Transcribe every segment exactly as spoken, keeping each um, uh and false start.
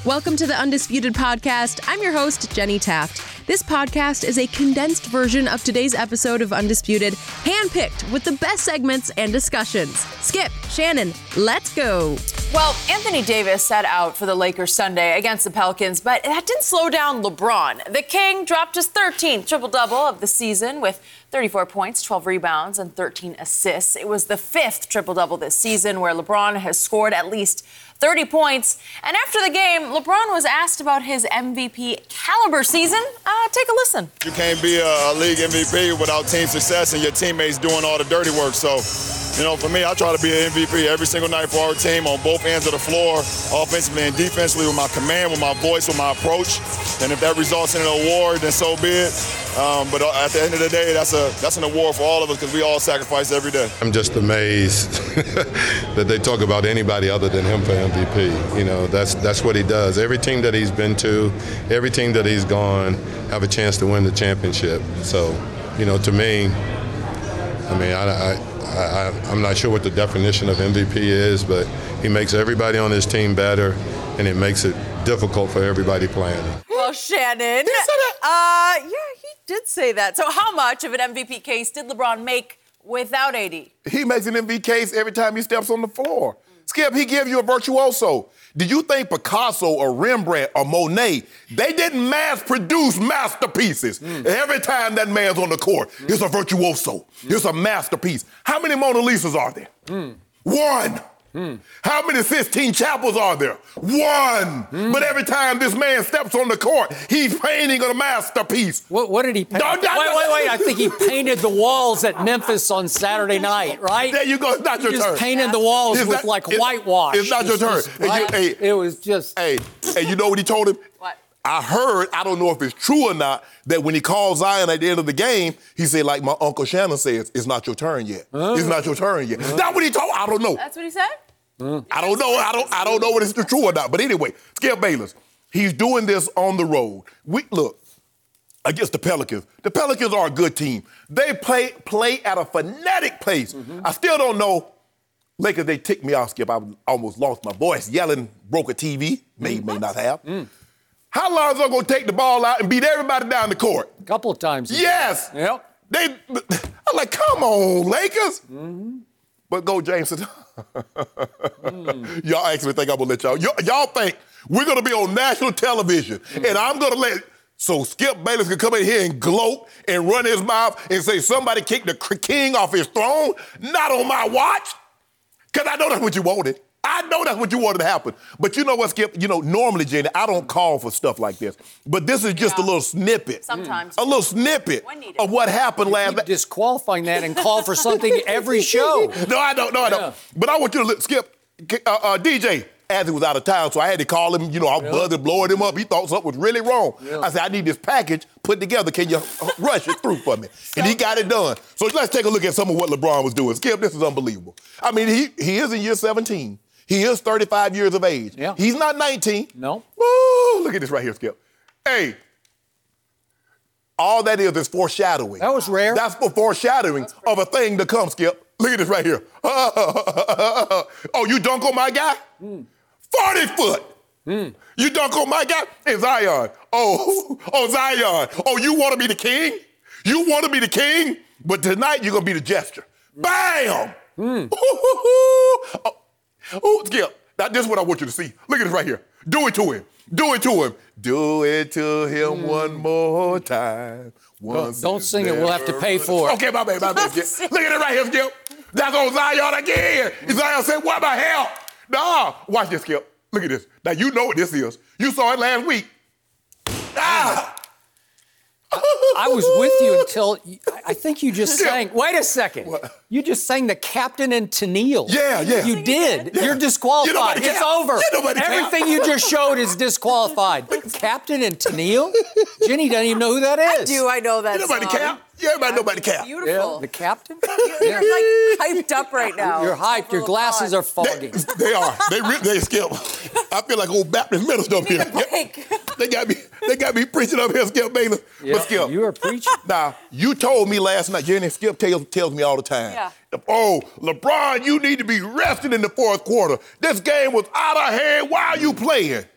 Welcome to the Undisputed Podcast. I'm your host, Jenny Taft. This podcast is a condensed version of today's episode of Undisputed, handpicked with the best segments and discussions. Skip, Shannon, let's go. Well, Anthony Davis sat out for the Lakers Sunday against the Pelicans, but that didn't slow down LeBron. The King dropped his thirteenth triple-double of the season with thirty-four points, twelve rebounds, and thirteen assists. It was the fifth triple-double this season where LeBron has scored at least thirty points. And after the game, LeBron was asked about his M V P caliber season. Uh, take a listen. You can't be a league M V P without team success and your teammates doing all the dirty work. So, you know, for me, I try to be an M V P every single night for our team on both ends of the floor, offensively and defensively, with my command, with my voice, with my approach. And if that results in an award, then so be it. Um, but at the end of the day, that's a that's an award for all of us because we all sacrifice every day. I'm just amazed that they talk about anybody other than him for M V P. You know, that's that's what he does. Every team that he's been to, every team that he's gone, have a chance to win the championship. So, you know, to me, I mean, I, I, I, I'm not sure what the definition of M V P is, but he makes everybody on his team better, and it makes it difficult for everybody playing. Well, Shannon, Did he say that? Uh, yeah, he did say that. So how much of an M V P case did LeBron make without A D? He makes an M V P case every time he steps on the floor. Skip, he gives you a virtuoso. Did you think Picasso or Rembrandt or Monet, they didn't mass produce masterpieces? Mm. Every time that man's on the court, mm. it's a virtuoso. Mm. It's a masterpiece. How many Mona Lisas are there? Mm. One. Mm. How many Sistine Chapels are there? One. Mm. But every time this man steps on the court, he's painting a masterpiece. What, what did he paint? No, no, wait, wait, wait. I think he painted the walls at Memphis on Saturday night, right? There you go. It's not your he turn. Just painted the walls it's with not, like it's, whitewash. It's not your turn. Just, right? you, hey, it was just... Hey, hey, you know what he told him? What? I heard, I don't know if it's true or not, that when he called Zion at the end of the game, he said, like my Uncle Shannon says, it's not your turn yet. Uh, it's not your turn yet. Uh, That's what he told, I don't know. That's what he said? Uh, I don't know, I don't I don't know what it's true or not. But anyway, Skip Bayless, he's doing this on the road. We Look, against the Pelicans. The Pelicans are a good team. They play play at a frenetic pace. Mm-hmm. I still don't know. Lakers, they ticked me off, Skip. I almost lost my voice. Yelling, broke a T V. May, mm-hmm. may not have. Mm. How long is they going to take the ball out and beat everybody down the court? A couple of times. Yes. Yep. They, I'm like, come on, Lakers. Mm-hmm. But go, James. mm. Y'all actually think I'm going to let y'all. Y- y'all think we're going to be on national television, mm-hmm. and I'm going to let... So Skip Bayless can come in here and gloat and run his mouth and say somebody kicked the king off his throne? Not on my watch. Because I know that's what you wanted. I know that's what you wanted to happen. But you know what, Skip? You know, normally, Jenny, I don't call for stuff like this. But this is just yeah. a little snippet. Sometimes. A little snippet of what happened you last night. Disqualifying that and call for something every show. No, I don't. No, I don't. Yeah. But I want you to look, Skip, uh, uh, D J, as he was out of town, so I had to call him. You know, I yeah. buzzed blowing him up. He thought something was really wrong. Yeah. I said, I need this package put together. Can you rush it through for me? And he got it done. So let's take a look at some of what LeBron was doing. Skip, this is unbelievable. I mean, he, he is in year seventeen. He is thirty-five years of age. Yeah. He's not nineteen. No. Woo, look at this right here, Skip. Hey, all that is is foreshadowing. That was rare. That's for foreshadowing That's of a thing to come, Skip. Look at this right here. Oh, you dunk on my guy? Mm. forty foot. Mm. You dunk on my guy? Hey, Zion. Oh, oh, Zion. Oh, you want to be the king? You want to be the king? But tonight you're going to be the gesture. Bam! Mm. oh, Oh, Skip, that, this is what I want you to see. Look at this right here. Do it to him. Do it to him. Do it to him mm. one more time. Once don't don't sing it. We'll have to pay for it. Okay, my bad, my bad, Skip. Look at it right here, Skip. That's on Zion again. Mm. Zion said, what the hell? Nah, watch this, Skip. Look at this. Now, you know what this is. You saw it last week. Ah! I was with you until, I think you just sang, wait a second. What? You just sang the Captain and Tennille. Yeah, yeah. You did. Yeah. You're disqualified. It's cap. over. Everything you just showed is disqualified. Captain and Tennille? Jenny doesn't even know who that is. I do, I know that song. Nobody cap? Yeah, everybody know about the cap. Beautiful. Yeah, the Captain? You're like hyped up right now. You're hyped. Your glasses are foggy. They, they are. They re- they Skip. I feel like old Baptist minister up here. They got me. They got me preaching up here, Skip Bayless. Yeah, but Skip, you are preaching. Now you told me last night. Jenny, Skip tells tells me all the time. Yeah. Oh, LeBron, you need to be rested in the fourth quarter. This game was out of hand. Why are you playing?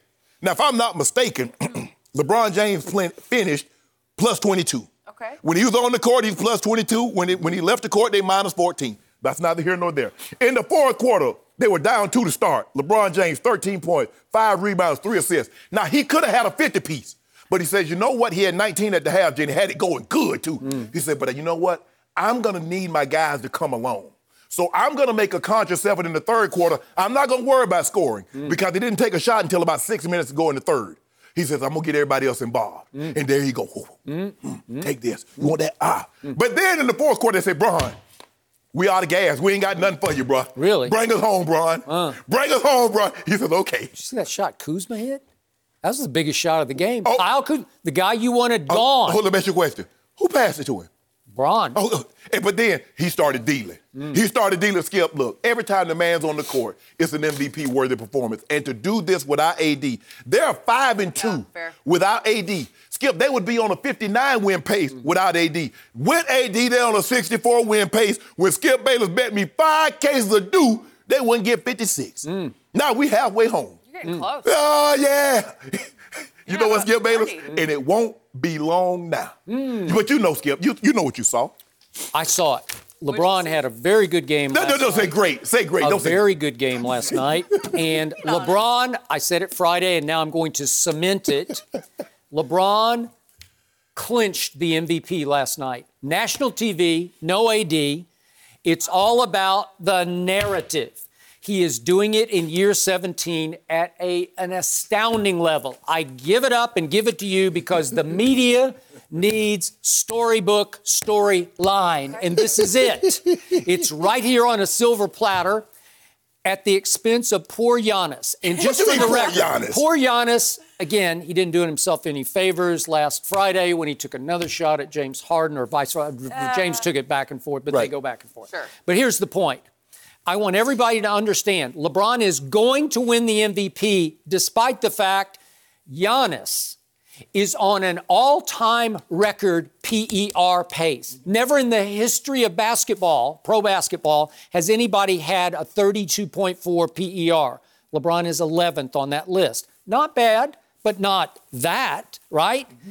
Now, if I'm not mistaken, LeBron James finished plus twenty-two. Okay. When he was on the court, he's plus twenty-two. When, it, when he left the court, they minus fourteen. That's neither here nor there. In the fourth quarter, they were down two to start. LeBron James, thirteen points, five rebounds, three assists. Now, he could have had a fifty-piece, but he says, you know what? He had nineteen at the half, Jenny, had it going good, too. Mm. He said, but you know what? I'm going to need my guys to come along. So I'm going to make a conscious effort in the third quarter. I'm not going to worry about scoring mm. because he didn't take a shot until about six minutes to go in the third. He says, I'm going to get everybody else involved. Mm. And there you go. Mm. Mm. Take this. You want that? Ah. Mm. But then in the fourth quarter, they say, Bron, we out of gas. We ain't got nothing for you, bro. Really? Bring us home, Bron. Uh. Bring us home, bro. He says, okay. Did you see that shot Kuzma hit? That was the biggest shot of the game. Oh. Kyle Kuzma, the guy you wanted gone. Oh, hold on, let me ask you a question. Who passed it to him? Bron. Oh, but then he started dealing. Mm. He started dealing, Skip. Look, every time the man's on the court, it's an M V P-worthy performance. And to do this without A D, they're five and two yeah, without A D. Skip, they would be on a fifty-nine win pace mm. without A D. With A D, they're on a sixty-four win pace. When Skip Bayless bet me five cases of dew, they wouldn't get fifty-six. Mm. Now we halfway home. You're getting mm. close. Oh, yeah. You know what, Skip Bayless? Mm. And it won't be long now. Mm. But you know, Skip, you, you know what you saw. I saw it. LeBron had a very good game no, last no, no, night. say great. Say great. A Don't very say good game last night. And LeBron, I said it Friday, and now I'm going to cement it. LeBron clinched the M V P last night. National T V, no A D. It's all about the narrative. He is doing it in year seventeen at a, an astounding level. I give it up and give it to you because the media needs storybook, storyline, and this is it. It's right here on a silver platter at the expense of poor Giannis. And just for the record, Giannis? poor Giannis, again, he didn't do himself any favors last Friday when he took another shot at James Harden or vice versa. Uh, James took it back and forth, but right. they go back and forth. Sure. But here's the point. I want everybody to understand LeBron is going to win the M V P despite the fact Giannis is on an all-time record P E R pace. Never in the history of basketball, pro basketball, has anybody had a thirty-two point four P E R. LeBron is eleventh on that list. Not bad, but not that, right? Mm-hmm.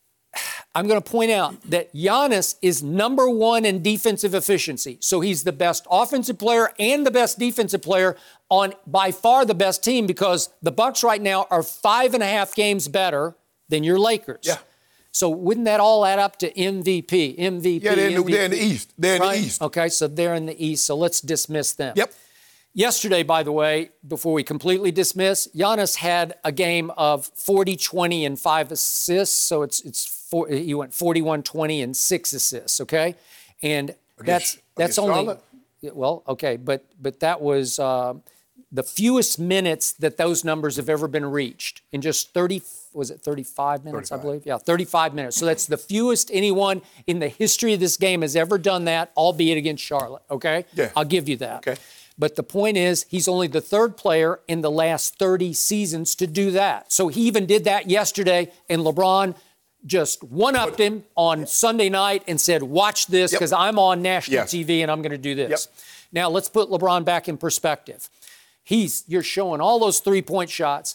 I'm going to point out that Giannis is number one in defensive efficiency. So he's the best offensive player and the best defensive player on by far the best team because the Bucks right now are five and a half games better than your Lakers. Yeah. So wouldn't that all add up to M V P? M V P, yeah, they're in, M V P, the, they're in the East. They're right? in the East. Okay, so they're in the East. So let's dismiss them. Yep. Yesterday, by the way, before we completely dismiss, Giannis had a game of forty, twenty, and five assists. So it's it's four, he went forty-one, twenty, and six assists. Okay, and that's that's only Charlotte? well, okay, but but that was uh, the fewest minutes that those numbers have ever been reached in just thirty. Was it thirty-five minutes? thirty-five. I believe. Yeah, thirty-five minutes. So that's the fewest anyone in the history of this game has ever done that, albeit against Charlotte. Okay, yeah, I'll give you that. Okay. But the point is, he's only the third player in the last thirty seasons to do that. So he even did that yesterday, and LeBron just one-upped him on Sunday night and said, watch this, because yep. I'm on national yes. T V and I'm going to do this. Yep. Now, let's put LeBron back in perspective. He's, you're showing all those three-point shots.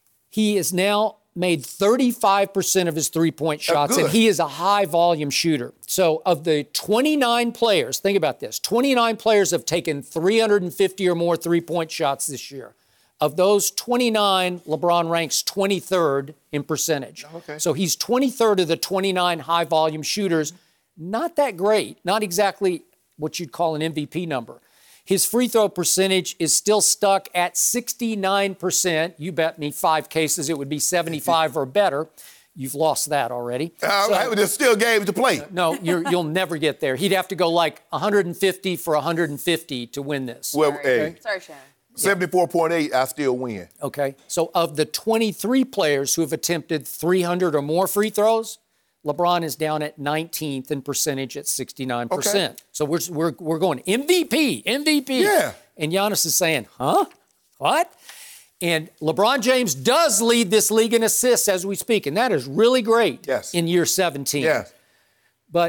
He is now made thirty-five percent of his three-point shots, and he is a high-volume shooter. So of the twenty-nine players, think about this, twenty-nine players have taken three hundred fifty or more three-point shots this year. Of those twenty-nine, LeBron ranks twenty-third in percentage. Okay. So he's twenty-third of the twenty-nine high-volume shooters. Not that great, not exactly what you'd call an M V P number. His free throw percentage is still stuck at sixty-nine percent. You bet me five cases it would be seventy-five or better. You've lost that already. Uh, so, there's still games to play. No, you're, you'll never get there. He'd have to go like one hundred fifty for one hundred fifty to win this. Well, Sorry, hey, Sorry Shannon. seventy-four point eight, I still win. Okay. So of the twenty-three players who have attempted three hundred or more free throws, LeBron is down at nineteenth in percentage at sixty-nine percent. Okay. So we're, we're, we're going M V P, M V P. Yeah. And Giannis is saying, huh? What? And LeBron James does lead this league in assists as we speak, and that is really great yes. in year seventeen. Yes. But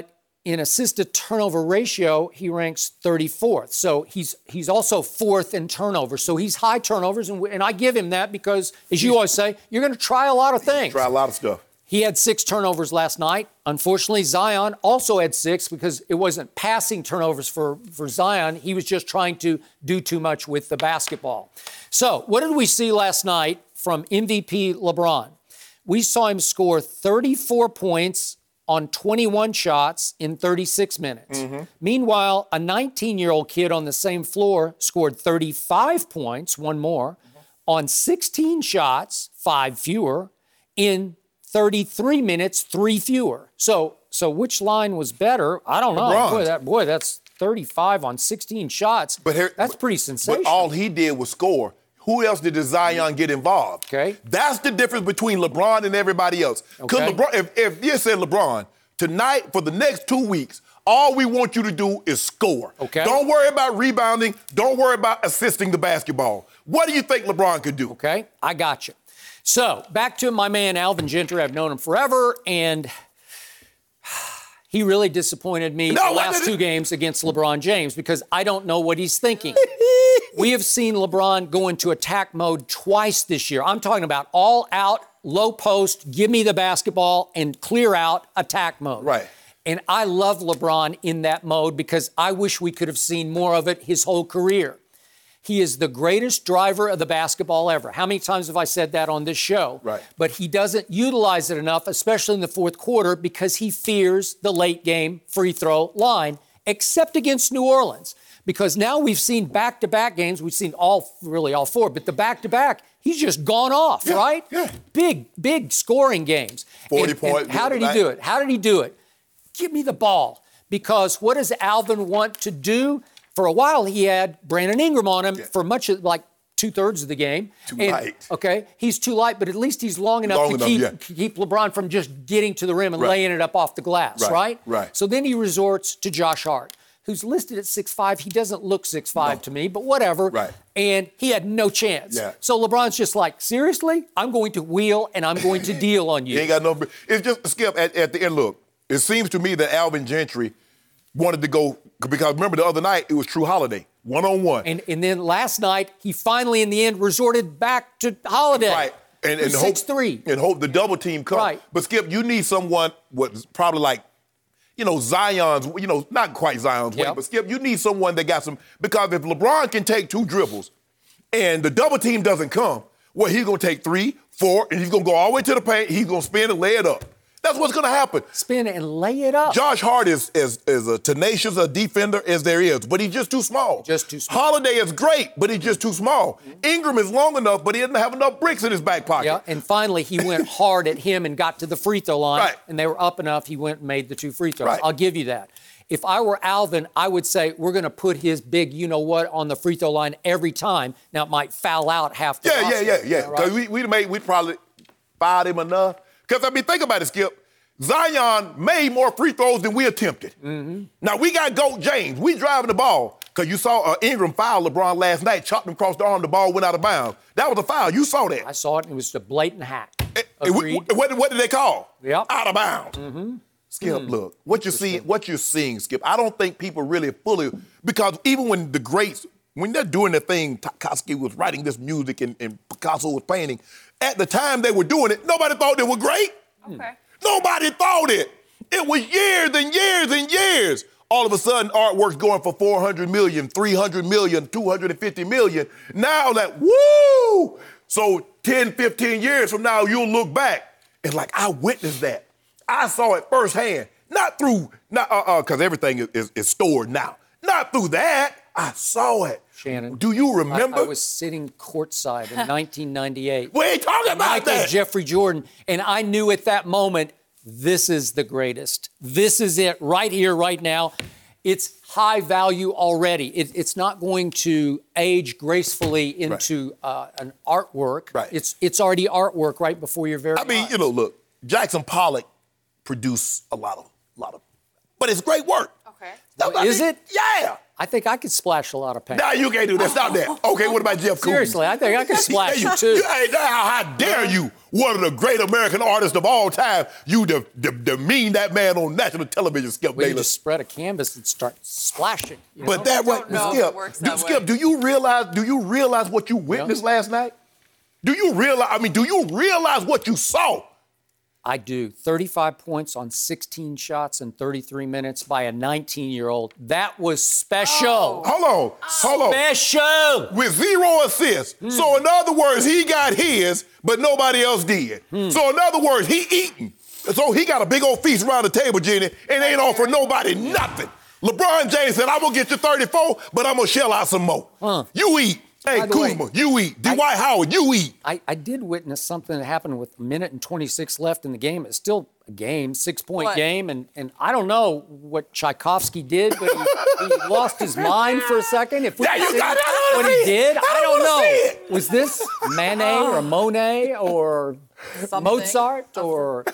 in assist to turnover ratio, he ranks thirty-fourth. So he's he's also fourth in turnovers. So he's high turnovers, and, and I give him that because, as you always say, you're going to try a lot of things. Try a lot of stuff. He had six turnovers last night. Unfortunately, Zion also had six because it wasn't passing turnovers for, for Zion. He was just trying to do too much with the basketball. So what did we see last night from M V P LeBron? We saw him score thirty-four points on twenty-one shots in thirty-six minutes. Mm-hmm. Meanwhile, a nineteen-year-old kid on the same floor scored thirty-five points, one more, mm-hmm. on sixteen shots, five fewer, in thirty-three minutes, three fewer. So, so which line was better? I don't know. LeBron. Boy, that, boy, that's thirty-five on sixteen shots. But here, that's pretty sensational. But all he did was score. Who else did Zion get involved? Okay. That's the difference between LeBron and everybody else. Because Okay. LeBron, if, if you said LeBron, tonight for the next two weeks, all we want you to do is score. Okay. Don't worry about rebounding. Don't worry about assisting the basketball. What do you think LeBron could do? Okay, I got you. So back to my man Alvin Gentry. I've known him forever, and he really disappointed me No, the last what- two games against LeBron James because I don't know what he's thinking. We have seen LeBron go into attack mode twice this year. I'm talking about all out, low post, give me the basketball, and clear out attack mode. Right. And I love LeBron in that mode because I wish we could have seen more of it his whole career. He is the greatest driver of the basketball ever. How many times have I said that on this show? Right. But he doesn't utilize it enough, especially in the fourth quarter, because he fears the late game free throw line, except against New Orleans. Because now we've seen back-to-back games. We've seen all, really all four, but the back-to-back, he's just gone off, Yeah, right? yeah. Big, big scoring games. forty And- points. and how did he do it? How did he do it? Give me the ball. Because what does Alvin want to do? For a while, he had Brandon Ingram on him Yeah. for much of, like, two-thirds of the game. Too And- light. Okay, he's too light, but at least he's long enough Long to enough, keep, yeah. keep LeBron from just getting to the rim and Right. laying it up off the glass, Right, right? right. So then he resorts to Josh Hart, who's listed at six five. He doesn't look six five No. to me, but whatever. Right. And he had no chance. Yeah. So LeBron's just like, seriously? I'm going to wheel and I'm going to deal on you. He ain't got no. It's just Skip at, at the end. Look, it seems to me that Alvin Gentry wanted to go because remember the other night it was True Holiday one on one. And and then last night he finally in the end resorted back to Holiday. Right. And, and hope, six three. And hope the double team comes. Right. But Skip, you need someone what's probably like, you know, Zion's, you know, not quite Zion's way, Yep. but Skip, you need someone that got some because if LeBron can take two dribbles and the double team doesn't come, well, he's gonna take three, four, and he's gonna go all the way to the paint, he's gonna spin and lay it up. That's what's gonna happen. Spin and lay it up. Josh Hart is is is a tenacious a defender as there is, but he's just too small. Just too small. Holiday is great, but he's just too small. Ingram is long enough, but he doesn't have enough bricks in his back pocket. Yeah, and finally he went hard at him and got to the free throw line, Right. and they were up enough. He went and made the two free throws. Right. I'll give you that. If I were Alvin, I would say we're going to put his big, you know what, on the free throw line every time. Now it might foul out half the Yeah, yeah, roster. yeah, yeah. All right? Because we we made we probably fired him enough. Because I mean, think about it, Skip. Zion made more free throws than we attempted. Mm-hmm. Now we got Goat James. We driving the ball. Because you saw uh, Ingram foul LeBron last night, chopped him across the arm, the ball went out of bounds. That was a foul. You saw that. I saw it, and it was a blatant hack. Eh, eh, we- Agreed. what, what did they call? Yep. Out of bounds. Mm-hmm. Skip, look, what you're seeing, what you're seeing, Skip, I don't think people really fully, because even when the greats, when they're doing their thing, Tchaikovsky was writing this music and, and Picasso was painting, at the time they were doing it, nobody thought they were great. Okay. Nobody thought it. It was years and years and years. All of a sudden, artwork's going for four hundred million, three hundred million, two hundred fifty million. Now that, woo! So ten, fifteen years from now, you'll look back and like, I witnessed that. I saw it firsthand. Not through, not uh uh, because everything is, is, is stored now. Not through that. I saw it. Shannon. Do you remember? I, I was sitting courtside in nineteen ninety-eight. We ain't talking about Michael that. Jeffrey Jordan, and I knew at that moment, this is the greatest. This is it right here, right now. It's high value already. It, it's not going to age gracefully into uh, an artwork. Right. It's it's already artwork right before your very I mean, eyes. you know, look, Jackson Pollock produced a lot of, lot of, but it's great work. Okay. I is mean, it? Yeah. I think I could splash a lot of paint. Nah, you can't do that. Stop that. Okay, what about Jeff Koons? Seriously, I think I could splash you, it too. You, hey, now, how dare you, one of the great American artists of all time, you de- de- demean that man on national television, Skip We Bayless. just spread a canvas and start splashing. You But know? that way, don't know if Skip, it works do, that Skip, way. do you realize? Do you realize what you witnessed last night? Do you realize? I mean, do you realize what you saw? I do. thirty-five points on sixteen shots in thirty-three minutes by a nineteen-year-old. That was special. Oh. Hold on, hold on. Special. With zero assists. Hmm. So in other words, he got his, but nobody else did. Hmm. So in other words, he eating. So he got a big old feast around the table, Jenny, and ain't offer nobody nothing. LeBron James said, I'm gonna get you thirty-four, but I'm gonna shell out some more. Huh. You eat. Hey, By the way, Kuzma, you eat. Dwight Howard, you eat. I, I did witness something that happened with a minute and twenty-six left in the game. It's still a game, six-point What? game, and, and I don't know what Tchaikovsky did, but he, he lost his mind for a second. If we Yeah, could you see got it. I don't what wanna he see it. did, I I don't don't wanna know. see it. Was this Manet or Monet or Something. Mozart or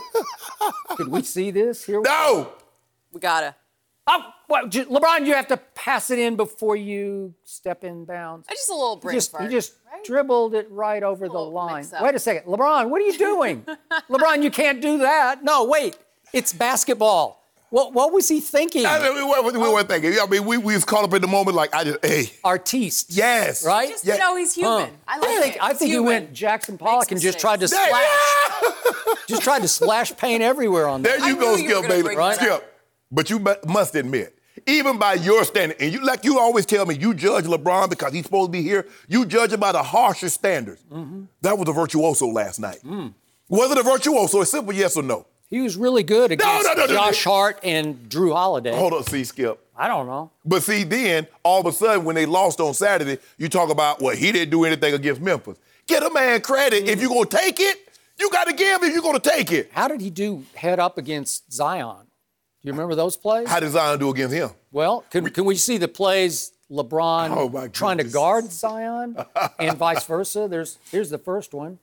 could we see this here? No. We gotta. Oh, well, J- LeBron, you have to pass it in before you step in bounds. Just a little You brain just, fart. you just right? dribbled it right over the little line. mix-up. Wait a second. LeBron, what are you doing? LeBron, you can't do that. No, wait. It's basketball. What, what was he thinking? I mean, we, we, we weren't thinking. I mean, we, we was caught up in the moment like, I just, hey. Artiste. Yes. Right? Just, Yeah. you know, he's human. Huh. I like I think, it. I He's think he human. went Jackson Pollock and just mistakes. tried to There- splash. Just tried to splash paint everywhere on There that. you I go, knew you were Skip gonna Bayless. bring that Skip. up. But you mu- must admit, even by your standard, and you like you always tell me, you judge LeBron because he's supposed to be here. You judge him by the harsher standards. Mm-hmm. That was a virtuoso last night. Mm. Was it a virtuoso? It's simple yes or no. He was really good against no, no, no, Josh no. Hart and Drew Holiday. Hold on, see, Skip. I don't know. But see, then all of a sudden, when they lost on Saturday, you talk about, well, he didn't do anything against Memphis. Get a man credit. If you're going to take it, you got to give if you're going to take it. How did he do head up against Zion? Do you remember those plays? How did Zion do against him? Well, can, can we see the plays LeBron Oh, my trying to goodness. guard Zion and vice versa? There's here's the first one.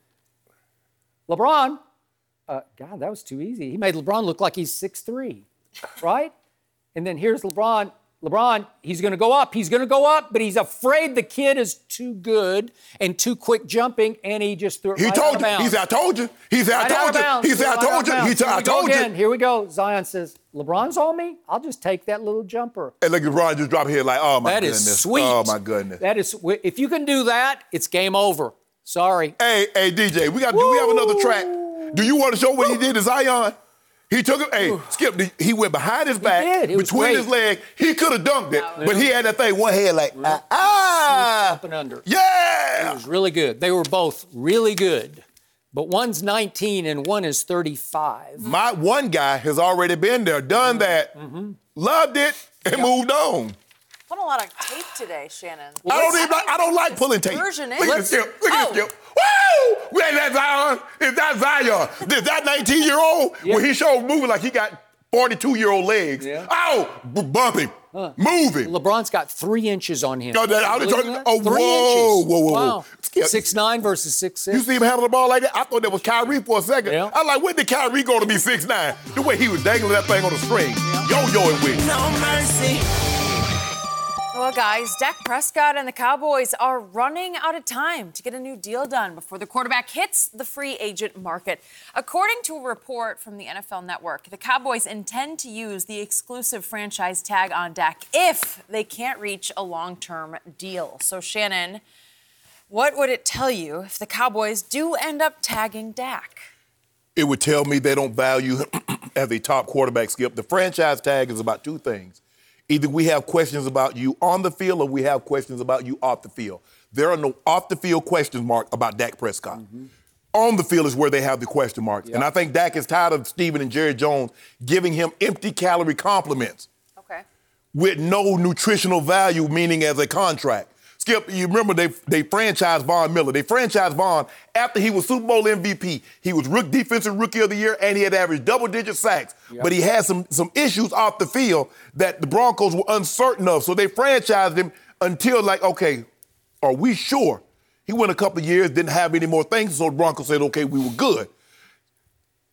LeBron, uh, God, that was too easy. He made LeBron look like he's six three, right? And then here's LeBron. LeBron, he's going to go up. He's going to go up, but he's afraid the kid is too good and too quick jumping, and he just threw it He right told out of you. bounds. He said, I told you. He said, I Right out told of you. bounds. He said, I Right out told of you. He bounds. said, Here I we go told you. again. Here we go. Zion says, LeBron's on me. I'll just take that little jumper. And look, LeBron just dropped here like, oh, my That goodness. is sweet. Oh, my goodness. That is, if you can do that, it's game over. Sorry. Hey, hey, D J, we got. Do we have another track? Do you want to show what he did to Zion? He took it. Hey, Skip. He went behind his back, did. It was between great. his legs. He could have dunked it, but he had that thing one head like ah, ah. Up and under. It Yeah. was really good. They were both really good. But one's nineteen and one is thirty-five. My one guy has already been there, done that, loved it, and moved on. Put a lot of tape today, Shannon. I don't even. Like, I don't like pulling tape. Version Look at is- this Skip. Look at this Oh. Skip. Woo! Wait, that Zion? Is that Zion? Is that nineteen-year-old? Yeah. When he showed moving like he got forty-two-year-old legs. Yeah. Oh, b- bumping, moving. LeBron's got three inches on him. No, that- I was Believe talking- that? oh, Three whoa, inches. whoa, whoa, whoa. Wow. Skip. Six nine versus six six. You see him handle the ball like that? I thought that was Kyrie for a second. Yeah. I was like, when did Kyrie go to be six nine? The way he was dangling that thing on the string, yo-yoing with it. No mercy. Well, guys, Dak Prescott and the Cowboys are running out of time to get a new deal done before the quarterback hits the free agent market. According to a report from the N F L Network, the Cowboys intend to use the exclusive franchise tag on Dak if they can't reach a long-term deal. So, Shannon, what would it tell you if the Cowboys do end up tagging Dak? It would tell me they don't value him as a top quarterback, Skip. The franchise tag is about two things. Either we have questions about you on the field or we have questions about you off the field. There are no off-the-field question mark about Dak Prescott. Mm-hmm. On the field is where they have the question marks. And I think Dak is tired of Steven and Jerry Jones giving him empty calorie compliments Okay. with no nutritional value, meaning as a contract. Skip, you remember they they franchised Von Miller. They franchised Von after he was Super Bowl M V P. He was rook, defensive rookie of the year, and he had averaged double-digit sacks. Yep. But he had some, some issues off the field that the Broncos were uncertain of. So they franchised him until, like, okay, are we sure? He went a couple of years, didn't have any more things, so the Broncos said, okay, we were good.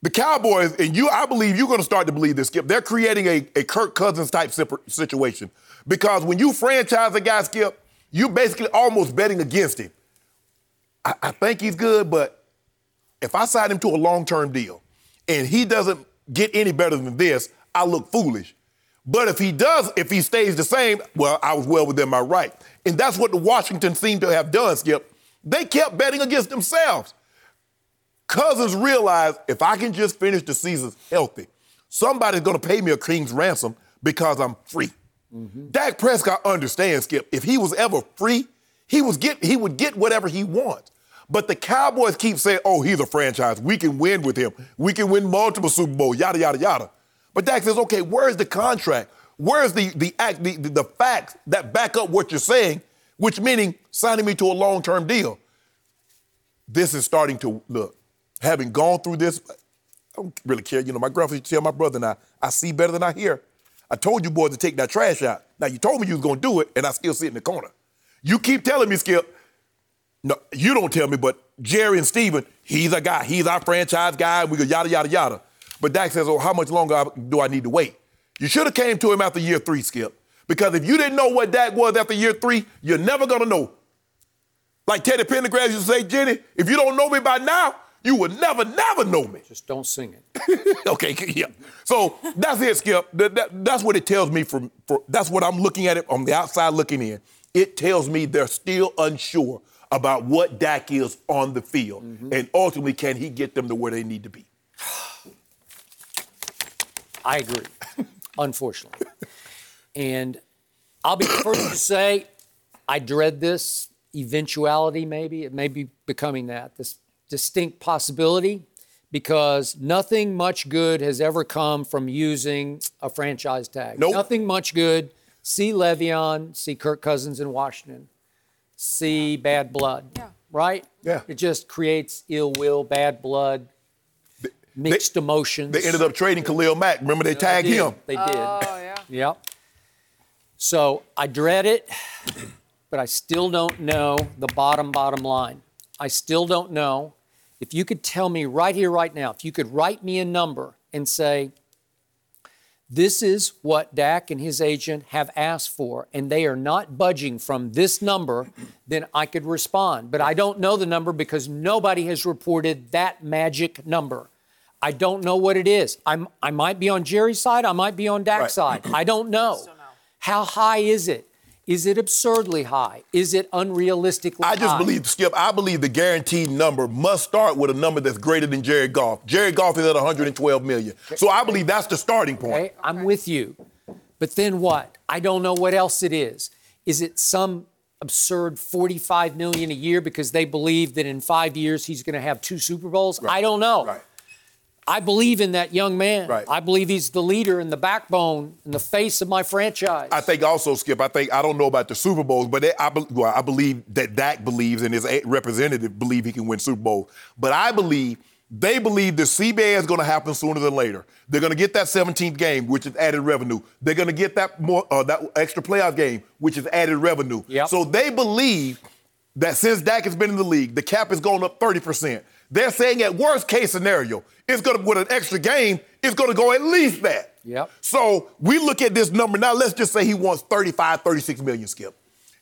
The Cowboys, and you, I believe you're going to start to believe this, Skip. They're creating a, a Kirk Cousins type situation because when you franchise a guy, Skip, you're basically almost betting against him. I, I think he's good, but if I sign him to a long-term deal and he doesn't get any better than this, I look foolish. But if he does, if he stays the same, well, I was well within my right. And that's what the Washington seemed to have done, Skip. They kept betting against themselves. Cousins realized if I can just finish the season healthy, somebody's going to pay me a king's ransom because I'm free. Mm-hmm. Dak Prescott understands, Skip, if he was ever free, he was get he would get whatever he wants. But the Cowboys keep saying, oh, he's a franchise. We can win with him. We can win multiple Super Bowls, yada, yada, yada. But Dak says, okay, where's the contract? Where's the the, act, the, the, the facts that back up what you're saying, which meaning signing me to a long-term deal? This is starting to look. Having gone through this, I don't really care. You know, my grandfather used to tell my brother and I, I see better than I hear. I told you boys to take that trash out. Now, you told me you was going to do it, and I still sit in the corner. You keep telling me, Skip, no, you don't tell me, but Jerry and Steven, he's a guy. He's our franchise guy. We go yada, yada, yada. But Dak says, oh, how much longer do I need to wait? You should have came to him after year three, Skip. Because if you didn't know what Dak was after year three, you're never going to know. Like Teddy Pendergrass used to say, Jenny, if you don't know me by now, you will never, never know me. Just don't sing it. Okay, yeah. So that's it, Skip. That, that, that's what it tells me. From, for, that's what I'm looking at it on the outside looking in. It tells me they're still unsure about what Dak is on the field. Mm-hmm. And ultimately, can he get them to where they need to be? I agree, unfortunately. And I'll be the first to say I dread this eventuality, maybe. It may be becoming that, this distinct possibility, because nothing much good has ever come from using a franchise tag. Nope. Nothing much good. See Le'Veon, see Kirk Cousins in Washington, see bad blood, yeah. right? Yeah. It just creates ill will, bad blood, they, mixed they, emotions. They ended up trading Khalil Mack. Remember they tagged they him? They did. Oh, yeah. Yep. So I dread it, but I still don't know the bottom, bottom line. I still don't know. If you could tell me right here, right now, if you could write me a number and say, this is what Dak and his agent have asked for, and they are not budging from this number, then I could respond. But I don't know the number because nobody has reported that magic number. I don't know what it is. I'm, I might be on Jerry's side. I might be on Dak's Right. side. I don't know. Still know. How high is it? Is it absurdly high? Is it unrealistically high? I just believe, Skip, I believe the guaranteed number must start with a number that's greater than Jared Goff. Jared Goff is at one hundred twelve million dollars. So I believe that's the starting point. Okay, I'm with you. But then what? I don't know what else it is. Is it some absurd forty-five million dollars a year because they believe that in five years he's going to have two Super Bowls? Right. I don't know. Right. I believe in that young man. Right. I believe he's the leader and the backbone and the face of my franchise. I think also, Skip, I think, I don't know about the Super Bowls, but they, I, be- well, I believe that Dak believes and his a- representative believe he can win Super Bowls. But I believe they believe the C B A is going to happen sooner than later. They're going to get that seventeenth game, which is added revenue. They're going to get that more uh, that extra playoff game, which is added revenue. Yep. So they believe that since Dak has been in the league, the cap has gone up thirty percent. They're saying at worst case scenario, it's going to, with an extra game, it's going to go at least that. Yep. So we look at this number now. Let's just say he wants thirty-five, thirty-six million, Skip.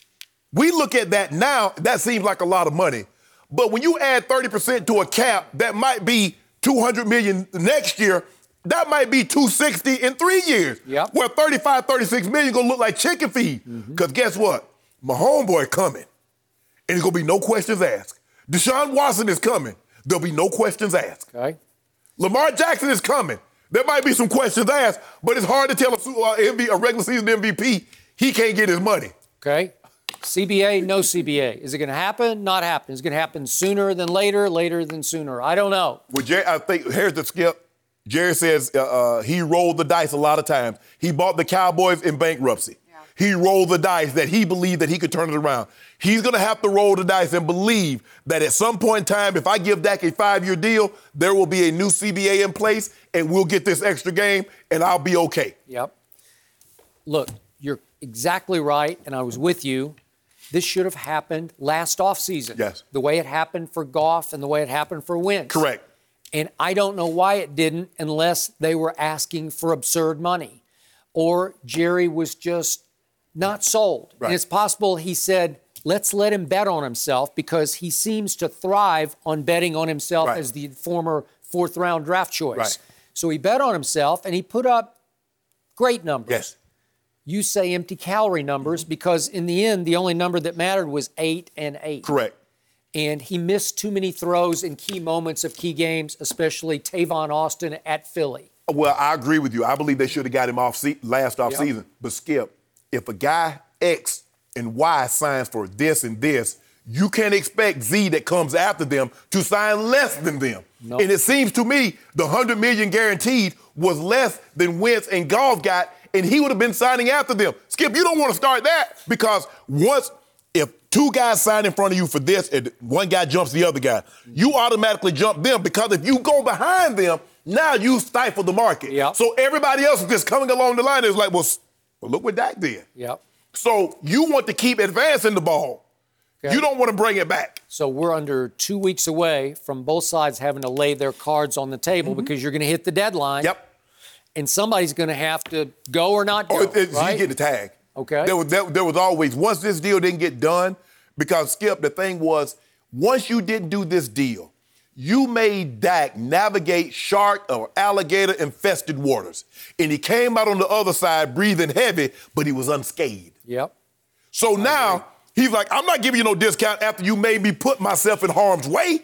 We look at that now. That seems like a lot of money. But when you add thirty percent to a cap, that might be two hundred million next year. That might be two hundred sixty in three years. Yep. Where thirty-five, thirty-six million going to look like chicken feed. Because mm-hmm. guess what? My homeboy coming. And there's going to be no questions asked. Deshaun Watson is coming. There'll be no questions asked. Okay. Lamar Jackson is coming. There might be some questions asked, but it's hard to tell a, a regular season M V P he can't get his money. Okay. C B A, no C B A. Is it going to happen? Not happen. Is it going to happen sooner than later, later than sooner? I don't know. Well, Jerry, I think, here's the Skip. Jerry says uh, uh, he rolled the dice a lot of times. He bought the Cowboys in bankruptcy. Yeah. He rolled the dice that he believed that he could turn it around. He's going to have to roll the dice and believe that at some point in time, if I give Dak a five-year deal, there will be a new C B A in place, and we'll get this extra game, and I'll be okay. Yep. Look, you're exactly right, and I was with you. This should have happened last offseason. Yes. The way it happened for Goff and the way it happened for Wentz. Correct. And I don't know why it didn't unless they were asking for absurd money or Jerry was just not sold. Right. And it's possible he said, let's let him bet on himself because he seems to thrive on betting on himself Right. as the former fourth round draft choice. Right. So he bet on himself and he put up great numbers. Yes. You say empty calorie numbers because in the end, the only number that mattered was eight and eight. Correct. And he missed too many throws in key moments of key games, especially Tavon Austin at Philly. Well, I agree with you. I believe they should have got him off se- last off Yep. season. But Skip, if a guy X and Y signs for this and this, you can't expect Z that comes after them to sign less than them. No. And it seems to me the one hundred million dollars guaranteed was less than Wentz and Goff got, and he would have been signing after them. Skip, you don't want to start that because once if two guys sign in front of you for this and one guy jumps the other guy, you automatically jump them because if you go behind them, now you stifle the market. Yep. So everybody else is just coming along the line is like, well, well look what Dak did. Yep. So you want to keep advancing the ball. Okay. You don't want to bring it back. So we're under two weeks away from both sides having to lay their cards on the table Mm-hmm. because you're going to hit the deadline. Yep. And somebody's going to have to go or not go, Oh, it, it, right? you get the tag. Okay. There was, there, there was always, once this deal didn't get done, because, Skip, the thing was, once you didn't do this deal, you made Dak navigate shark or alligator-infested waters. And he came out on the other side breathing heavy, but he was unscathed. Yep. So now, he's like, I'm not giving you no discount after you made me put myself in harm's way.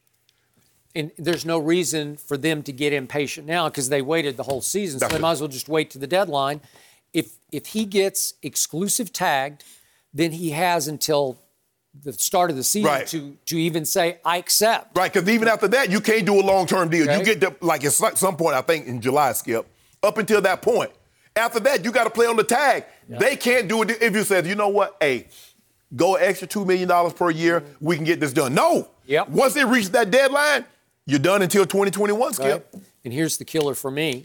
And there's no reason for them to get impatient now because they waited the whole season. So That's they it. might as well just wait to the deadline. If if he gets exclusive tagged, then he has until the start of the season Right. to to even say, I accept. Right, because even after that, you can't do a long-term deal. Okay. You get to, like, at some some point, I think in July, Skip, up until that point. After that, you got to play on the tag. They can't do it if you said, you know what, hey, go an extra two million dollars per year, we can get this done. No. Yep. Once it reaches that deadline, you're done until twenty twenty-one, Skip. Right? And here's the killer for me.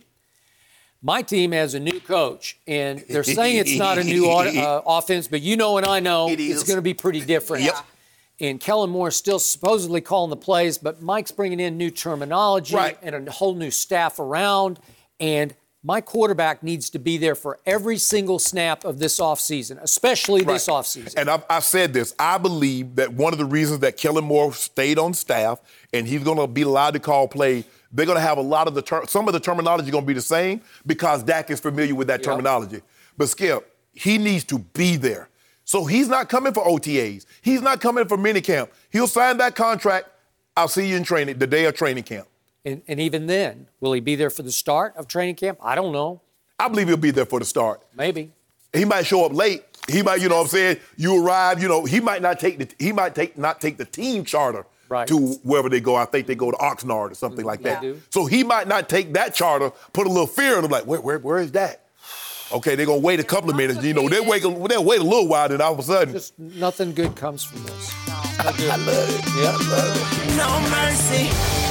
My team has a new coach, and they're saying it's not a new uh, offense, but you know and I know It it's is. going to be pretty different. Yep. And Kellen Moore is still supposedly calling the plays, but Mike's bringing in new terminology Right. and a whole new staff around. And my quarterback needs to be there for every single snap of this offseason, especially this Right. offseason. And I've, I've said this. I believe that one of the reasons that Kellen Moore stayed on staff and he's going to be allowed to call play, they're going to have a lot of the ter- some of the terminology going to be the same because Dak is familiar with that Yep. terminology. But Skip, he needs to be there. So he's not coming for O T As. He's not coming for minicamp. He'll sign that contract. I'll see you in training, the day of training camp. And, and even then, will he be there for the start of training camp? I don't know. I believe he'll be there for the start. Maybe. He might show up late. He might, you know what I'm saying, you arrive, you know, he might not take the he might take not take the team charter Right. to wherever they go. I think they go to Oxnard or something like that. do. So he might not take that charter, put a little fear in him, like, where, where, where is that? Okay, they're gonna wait a couple of minutes. You know, they'll wait, they'll wait a little while, then all of a sudden. Just nothing good comes from this. I love it. Yeah. I love it. No mercy.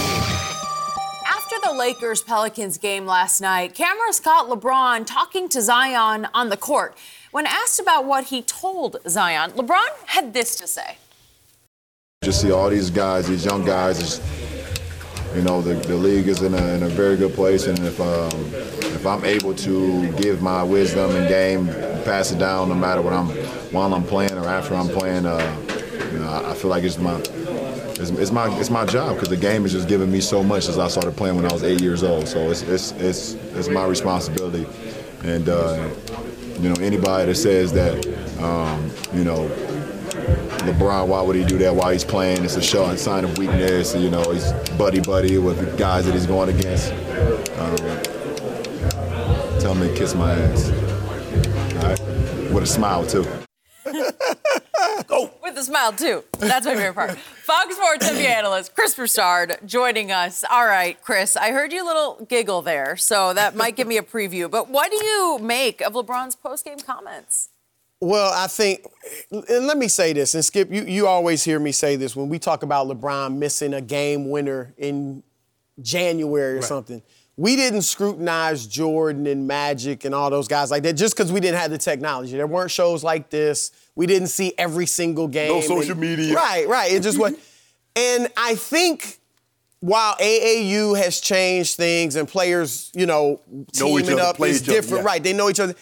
After the Lakers-Pelicans game last night, cameras caught LeBron talking to Zion on the court. When asked about what he told Zion, LeBron had this to say. Just see all these guys, these young guys, is, you know, the, the league is in a, in a very good place, and if um, if I'm able to give my wisdom and game, pass it down, no matter what I'm while I'm playing or after I'm playing, uh, you know, I, I feel like it's my it's, it's my it's my job because the game has just given me so much since I started playing when I was eight years old. So it's it's it's it's my responsibility, and uh, you know, anybody that says that, um, you know. LeBron, why would he do that while he's playing? It's a show and sign of weakness. You know, he's buddy-buddy with the guys that he's going against. Um, tell him to kiss my ass. All right? With a smile, too. With a smile, too. That's my favorite part. Fox Sports N B A analyst Chris Broussard joining us. All right, Chris, I heard you a little giggle there, so that might give me a preview. But what do you make of LeBron's post-game comments? Well, I think, and let me say this, and Skip, you, you always hear me say this when we talk about LeBron missing a game winner in January or Right. something. We didn't scrutinize Jordan and Magic and all those guys like that just because we didn't have the technology. There weren't shows like this. We didn't see every single game. No social and- media. Right, right. It just was. And I think while A A U has changed things and players, you know, Know each teaming other, up play is each other, different, yeah. right? They know each other.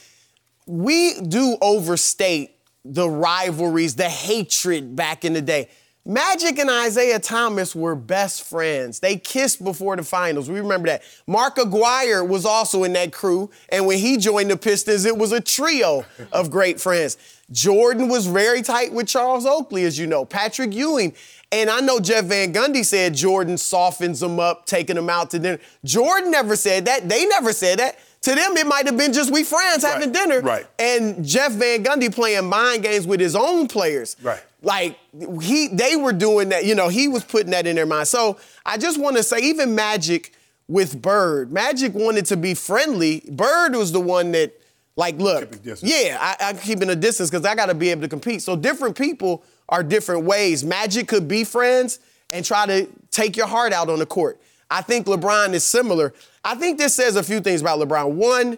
We do overstate the rivalries, the hatred back in the day. Magic and Isaiah Thomas were best friends. They kissed before the finals. We remember that. Mark Aguirre was also in that crew, and when he joined the Pistons, it was a trio of great friends. Jordan was very tight with Charles Oakley, as you know. Patrick Ewing. And I know Jeff Van Gundy said Jordan softens them up, taking them out to dinner. Jordan never said that. They never said that. To them, it might have been just we friends having Right, dinner. right. And Jeff Van Gundy playing mind games with his own players. Right. Like, he, they were doing that, you know, he was putting that in their mind. So I just want to say, even Magic with Bird, Magic wanted to be friendly. Bird was the one that, like, look, yeah, I, I'm keeping a distance because I got to be able to compete. So different people are different ways. Magic could be friends and try to take your heart out on the court. I think LeBron is similar. I think this says a few things about LeBron. One,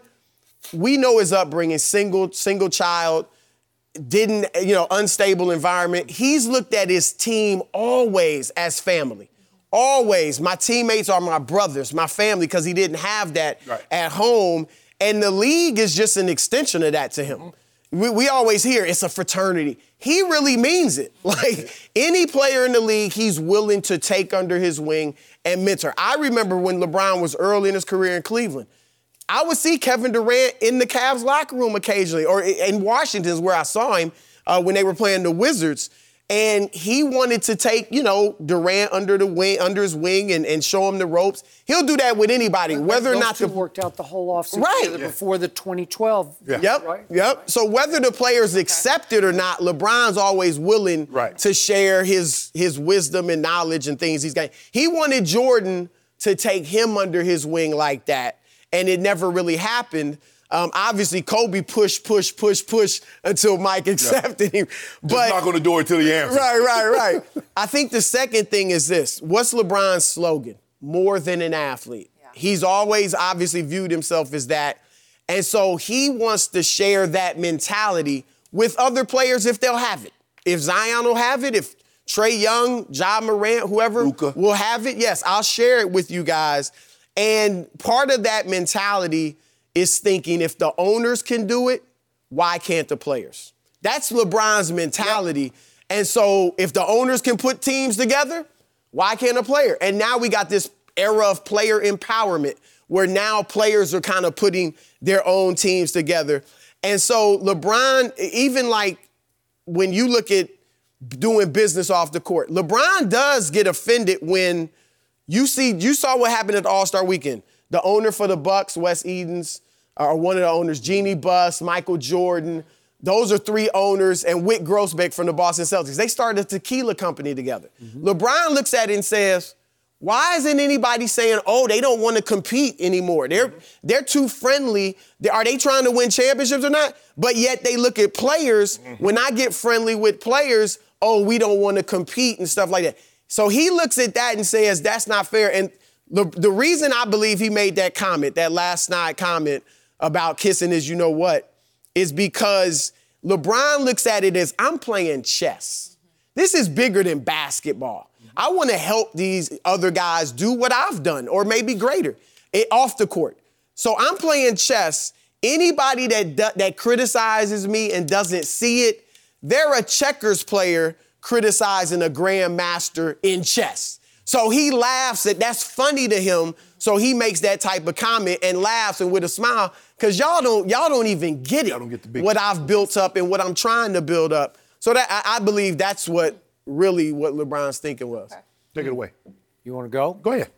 we know his upbringing, single, single child, didn't, you know, unstable environment. He's looked at his team always as family. Always. My teammates are my brothers, my family, because he didn't have that Right. at home. And the league is just an extension of that to him. Mm-hmm. We, we always hear it's a fraternity. He really means it. Like, any player in the league, he's willing to take under his wing and mentor. I remember when LeBron was early in his career in Cleveland. I would see Kevin Durant in the Cavs locker room occasionally, or in Washington is where I saw him uh, when they were playing the Wizards. And he wanted to take, you know, Durant under the wing, under his wing, and, and show him the ropes. He'll do that with anybody, whether Those or not two the worked out the whole offseason Right. together before the twenty twelve. Yeah. Yep, Right? yep. So whether the players accept it or not, LeBron's always willing Right. to share his his wisdom and knowledge and things he's got. He wanted Jordan to take him under his wing like that, and it never really happened. Um, obviously, Kobe pushed, pushed, pushed, pushed until Mike accepted him. But Just knock on the door until he answers. Right, right, right. I think the second thing is this. What's LeBron's slogan? More than an athlete. Yeah. He's always obviously viewed himself as that. And so he wants to share that mentality with other players if they'll have it. If Zion will have it, if Trae Young, Ja Morant, whoever Luka. will have it, yes, I'll share it with you guys. And part of that mentality is thinking if the owners can do it, why can't the players? That's LeBron's mentality. Yep. And so if the owners can put teams together, why can't a player? And now we got this era of player empowerment where now players are kind of putting their own teams together. And so LeBron, even like when you look at doing business off the court, LeBron does get offended when you see, you saw what happened at the All-Star Weekend. The owner for the Bucks, Wes Edens, or one of the owners, Jeannie Buss, Michael Jordan. Those are three owners, and Whit Grossbeck from the Boston Celtics. They started a tequila company together. Mm-hmm. LeBron looks at it and says, why isn't anybody saying, oh, they don't want to compete anymore? They're, mm-hmm. they're too friendly. They, are they trying to win championships or not? But yet they look at players. Mm-hmm. When I get friendly with players, oh, we don't want to compete and stuff like that. So he looks at that and says, that's not fair. And the, the reason I believe he made that comment, that last night comment, about kissing is you know what, is because LeBron looks at it as I'm playing chess. This is bigger than basketball. I want to help these other guys do what I've done or maybe greater it, off the court. So I'm playing chess. Anybody that that criticizes me and doesn't see it, they're a checkers player criticizing a grandmaster in chess. So he laughs at that's funny to him. So he makes that type of comment and laughs and with a smile because y'all don't y'all don't even get it. Y'all don't get the big what I've built up and what I'm trying to build up. So that I, I believe that's what really what LeBron's thinking was. Okay. Take it away. You want to go? Go ahead.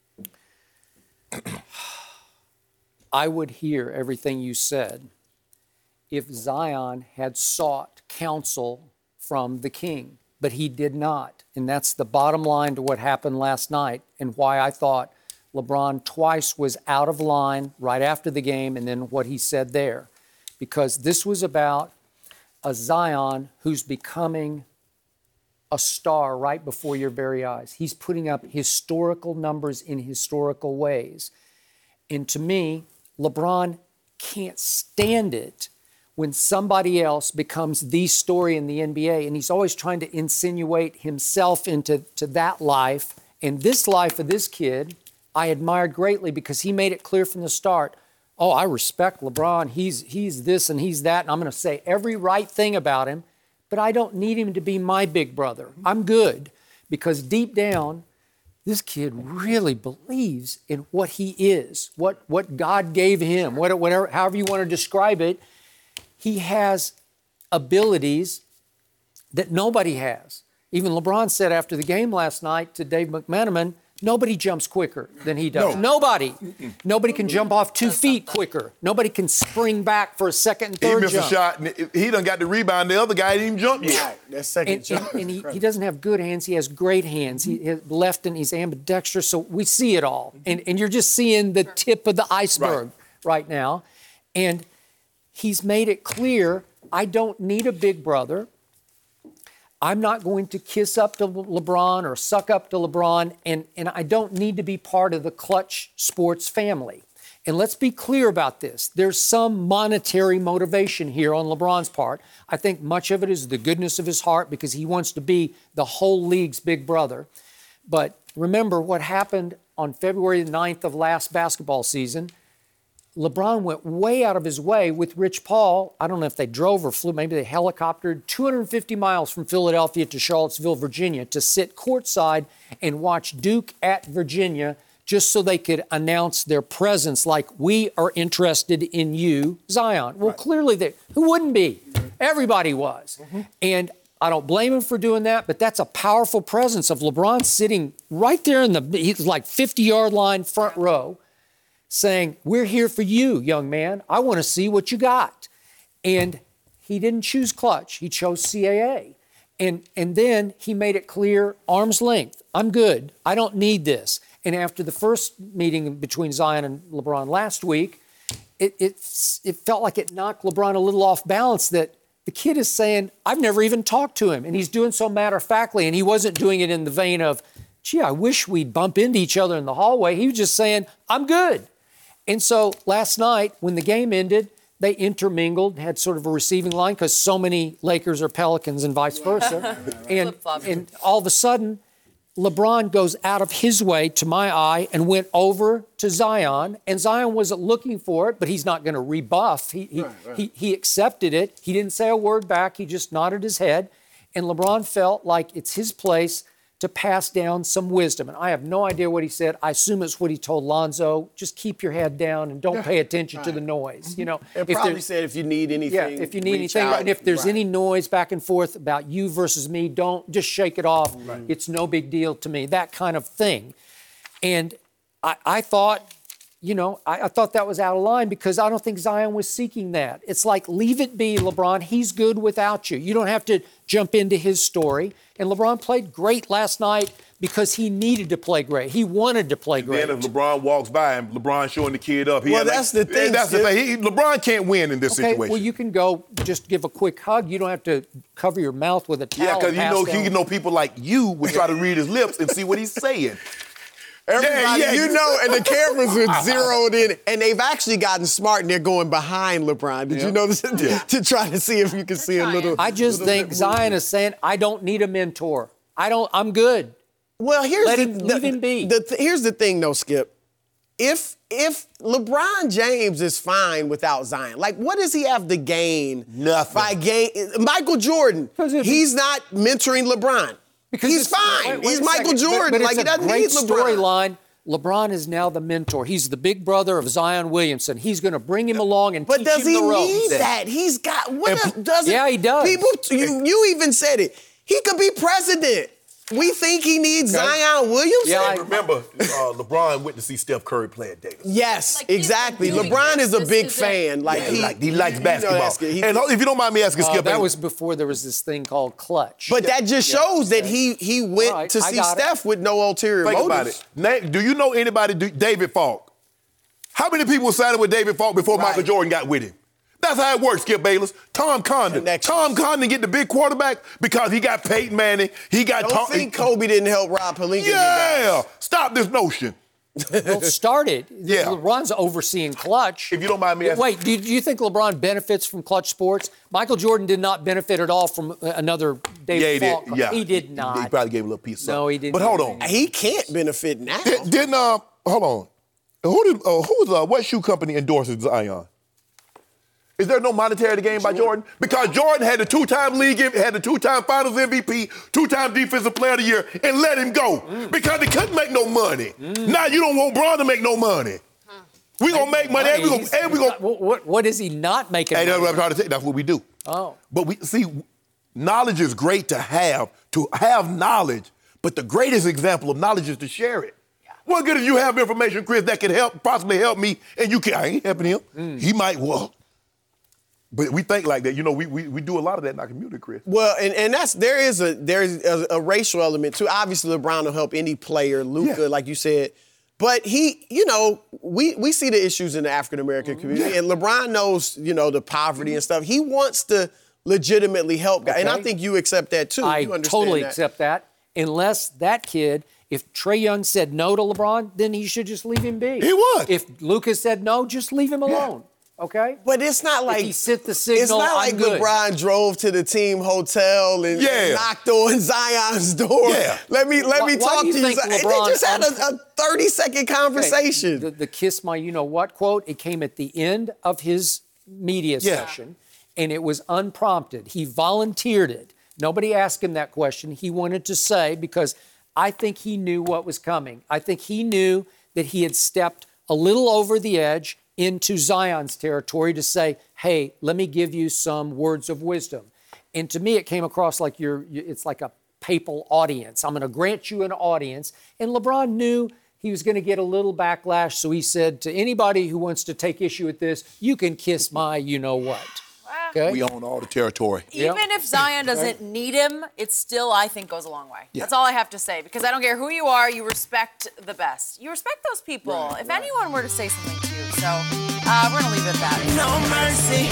I would hear everything you said if Zion had sought counsel from the king, but he did not. And that's the bottom line to what happened last night and why I thought LeBron twice was out of line right after the game and then what he said there. Because this was about a Zion who's becoming a star right before your very eyes. He's putting up historical numbers in historical ways. And to me, LeBron can't stand it when somebody else becomes the story in the N B A, and he's always trying to insinuate himself into to that life And this life of this kid, I admired greatly because he made it clear from the start, oh, I respect LeBron. He's, he's this and he's that, and I'm going to say every right thing about him, but I don't need him to be my big brother. I'm good because deep down, this kid really believes in what he is, what, what God gave him, what, whatever, however you want to describe it. He has abilities that nobody has. Even LeBron said after the game last night to Dave McMenamin, nobody jumps quicker than he does. No. Nobody. Nobody can jump off two feet quicker. Nobody can spring back for a second and He third missed jump. a shot, and he done got the rebound. The other guy didn't even jump yet. Right, that second And, jump. and, and he, he doesn't have good hands. He has great hands. He has left and he's ambidextrous, so we see it all. And, and you're just seeing the tip of the iceberg right. right now. And he's made it clear, I don't need a big brother. I'm not going to kiss up to LeBron or suck up to LeBron, and, and I don't need to be part of the Clutch Sports family. And let's be clear about this. There's some monetary motivation here on LeBron's part. I think much of it is the goodness of his heart because he wants to be the whole league's big brother. But remember what happened on February ninth of last basketball season. LeBron went way out of his way with Rich Paul. I don't know if they drove or flew, maybe they helicoptered two hundred fifty miles from Philadelphia to Charlottesville, Virginia, to sit courtside and watch Duke at Virginia just so they could announce their presence like, we are interested in you, Zion. Well, right. Clearly, they, who wouldn't be? Everybody was. Mm-hmm. And I don't blame him for doing that, but that's a powerful presence of LeBron sitting right there in the, he's like fifty-yard line, front row, saying, we're here for you, young man. I want to see what you got. And he didn't choose Clutch. He chose C A A. And, and then he made it clear, arm's length. I'm good. I don't need this. And after the first meeting between Zion and LeBron last week, it, it, it felt like it knocked LeBron a little off balance that the kid is saying, I've never even talked to him. And he's doing so matter-of-factly, and he wasn't doing it in the vein of, gee, I wish we'd bump into each other in the hallway. He was just saying, I'm good. And so last night, when the game ended, they intermingled, had sort of a receiving line because so many Lakers are Pelicans and vice versa. and, and all of a sudden, LeBron goes out of his way, to my eye, and went over to Zion. And Zion wasn't looking for it, but he's not going to rebuff. He, he, right, right. he, he accepted it. He didn't say a word back. He just nodded his head. And LeBron felt like it's his place to pass down some wisdom. And I have no idea what he said. I assume it's what he told Lonzo. Just keep your head down and don't pay attention right. to the noise. You know, and probably said if you need anything, yeah, if you need anything, out. And if there's right. any noise back and forth about you versus me, don't just shake it off. Right. It's no big deal to me. That kind of thing. And I, I thought, you know, I, I thought that was out of line because I don't think Zion was seeking that. It's like, leave it be, LeBron. He's good without you. You don't have to jump into his story. And LeBron played great last night because he needed to play great. He wanted to play great. Then if LeBron walks by and LeBron showing the kid up, he well, that's like, the thing. That's the thing. He, LeBron can't win in this okay, situation. Well, you can go just give a quick hug. You don't have to cover your mouth with a towel. Yeah, because you know, down. you know people like you would try to read his lips and see what he's saying. Everybody, yeah, yeah. you know, and the cameras are zeroed in, and they've actually gotten smart, and they're going behind LeBron. Did yeah. you notice it? Yeah. To try to see if you can see a little. I just think Zion is saying, I don't need a mentor. I don't. I'm good. Well, here's Let the, him, the, leave him be. The, the, here's the thing, though, Skip. If if LeBron James is fine without Zion, like what does he have to gain? Nothing. By gain, Michael Jordan, he's not mentoring LeBron. Because he's fine. Wait, wait he's Michael second. Jordan. But, but like he doesn't need LeBron. Storyline. LeBron is now the mentor. He's the big brother of Zion Williamson. He's going to bring him along and but teach does him he the ropes. need that? He's got what And, does Yeah, he does. People, you, you even said it. He could be president. We think he needs okay. Zion Williamson. Yeah, I remember uh, LeBron went to see Steph Curry play at Davis. Yes, like, exactly. LeBron is a big fan. Like yeah, he, like, he likes you basketball. Know, he, and if you don't mind me asking, uh, Skip, that was before there was this thing called Clutch. But that just shows yeah. that he he went right, to see Steph it. with no ulterior Think motives. about it. Do you know anybody? David Falk. How many people sided with David Falk before right. Michael Jordan got with him? That's how it works, Skip Bayless. Tom Condon. Tom Condon get the big quarterback because he got Peyton Manning. He got Don't Tom. think Kobe didn't help Rob Pelinka. Yeah. Stop this notion. He'll start it. Yeah. LeBron's overseeing clutch. If you don't mind me asking. Wait, do you, do you think LeBron benefits from clutch sports? Michael Jordan did not benefit at all from another David Yeah, he Falk. did. Yeah. He did not. He probably gave a little piece of No, he didn't. But hold on. He can't benefit now. Did, didn't, uh, hold on. Who did, uh, who was, uh, what shoe company endorses Zion? Is there no monetary to gain by Jordan? Because Jordan had the two-time league, had the two-time Finals M V P, two-time Defensive Player of the Year, and let him go mm. because they couldn't make no money. Mm. Now you don't want Bron to make no money. Huh. We gonna make money, and we gonna, and we gonna. What, what is he not making? Hey, money? that's what I'm trying to say. That's what we do. Oh, but we see, knowledge is great to have, to have knowledge. But the greatest example of knowledge is to share it. Yeah. What good if you have information, Chris, that can help, possibly help me, and you can? I ain't helping him. Mm. He might well. But we think like that. You know, we, we we do a lot of that in our community, Chris. Well, and, and that's there is a there's a, a racial element too. Obviously, LeBron will help any player, Luka, yeah. like you said. But he, you know, we we see the issues in the African American mm-hmm. community, yeah. and LeBron knows, you know, the poverty mm-hmm. and stuff. He wants to legitimately help guys, okay. and I think you accept that too. I you totally that. accept that. Unless that kid, if Trae Young said no to LeBron, then he should just leave him be. He would. If Lucas said no, just leave him alone. Yeah. Okay, but it's not like if he sent the signal. It's not like I'm good. LeBron drove to the team hotel and, yeah. and knocked on Zion's door. Yeah. Let me let why, me talk to you. you they just had a, a thirty-second conversation. Okay. The, the kiss my you know what quote. It came at the end of his media yeah. session, and it was unprompted. He volunteered it. Nobody asked him that question. He wanted to say because I think he knew what was coming. I think he knew that he had stepped a little over the edge into Zion's territory to say, hey, let me give you some words of wisdom. And to me, it came across like you're, it's like a papal audience. I'm going to grant you an audience. And LeBron knew he was going to get a little backlash. So he said to anybody who wants to take issue with this, you can kiss my you-know-what. Okay? We own all the territory. Even yep. if Zion doesn't need him, it still, I think, goes a long way. Yeah. That's all I have to say. Because I don't care who you are, you respect the best. You respect those people. Right, if right. anyone were to say something to you. So uh, we're going to leave it at that. No mercy.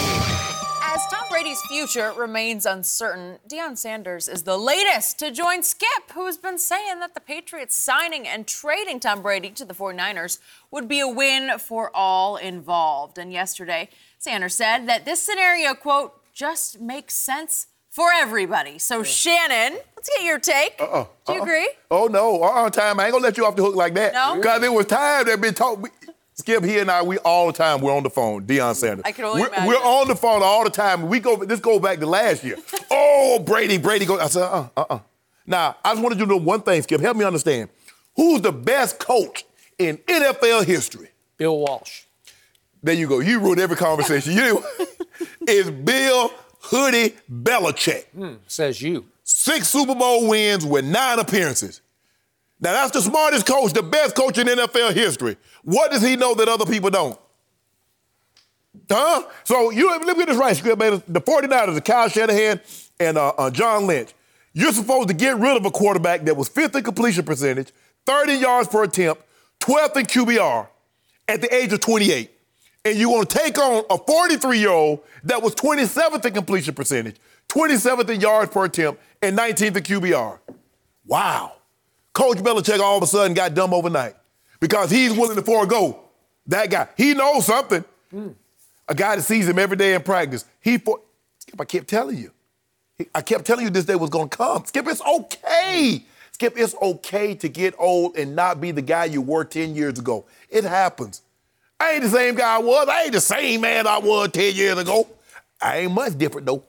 As Tom Brady's future remains uncertain, Deion Sanders is the latest to join Skip, who has been saying that the Patriots signing and trading Tom Brady to the 49ers would be a win for all involved. And yesterday, Sanders said that this scenario, quote, just makes sense for everybody. So, yeah. Shannon, let's get your take. Uh-uh. Do you uh-uh. agree? Oh, no. Uh-uh, time. I ain't going to let you off the hook like that. No? Because it was time that been talking. Skip, he and I, we all the time, we're on the phone, Deion Sanders. I can only we're, imagine. We're on the phone all the time. We go, this goes back to last year. Oh, Brady, Brady goes. I said, uh-uh, uh-uh. Now, I just wanted you to know one thing, Skip. Help me understand. Who's the best coach in N F L history? Bill Walsh. There you go. You ruined every conversation. You It's Bill Hoodie Belichick. Hmm, says you. Six Super Bowl wins with nine appearances. Now, that's the smartest coach, the best coach in N F L history. What does he know that other people don't? Huh? So, you let me get this right, Skip. The 49ers are Kyle Shanahan and uh, uh, John Lynch. You're supposed to get rid of a quarterback that was fifth in completion percentage, thirty yards per attempt, twelfth in Q B R at the age of twenty-eight. And you want to take on a forty-three-year-old that was twenty-seventh in completion percentage, twenty-seventh in yards per attempt, and nineteenth in Q B R. Wow. Coach Belichick all of a sudden got dumb overnight because he's willing to forego that guy. He knows something. Mm. A guy that sees him every day in practice. He for- Skip, I kept telling you. I kept telling you this day was going to come. Skip, it's okay. Skip, it's okay to get old and not be the guy you were ten years ago. It happens. I ain't the same guy I was. I ain't the same man I was ten years ago. I ain't much different, though.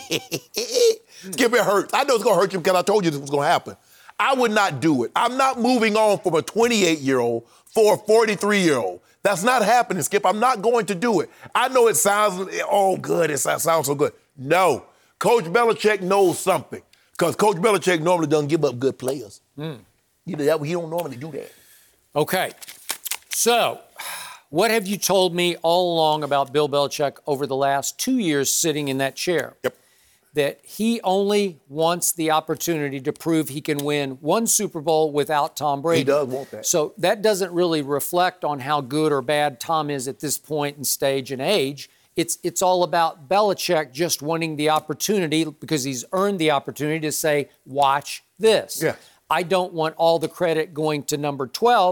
Skip, it hurts. I know it's going to hurt you because I told you this was going to happen. I would not do it. I'm not moving on from a twenty-eight-year-old for a forty-three-year-old. That's not happening, Skip. I'm not going to do it. I know it sounds, oh, good. It sounds so good. No. Coach Belichick knows something because Coach Belichick normally doesn't give up good players. Mm. You know, that, he don't normally do that. Okay. So, what have you told me all along about Bill Belichick over the last two years sitting in that chair? Yep. That he only wants the opportunity to prove he can win one Super Bowl without Tom Brady. He does want that. So that doesn't really reflect on how good or bad Tom is at this point in stage and age. It's it's all about Belichick just wanting the opportunity because he's earned the opportunity to say, watch this. Yeah. I don't want all the credit going to number twelve.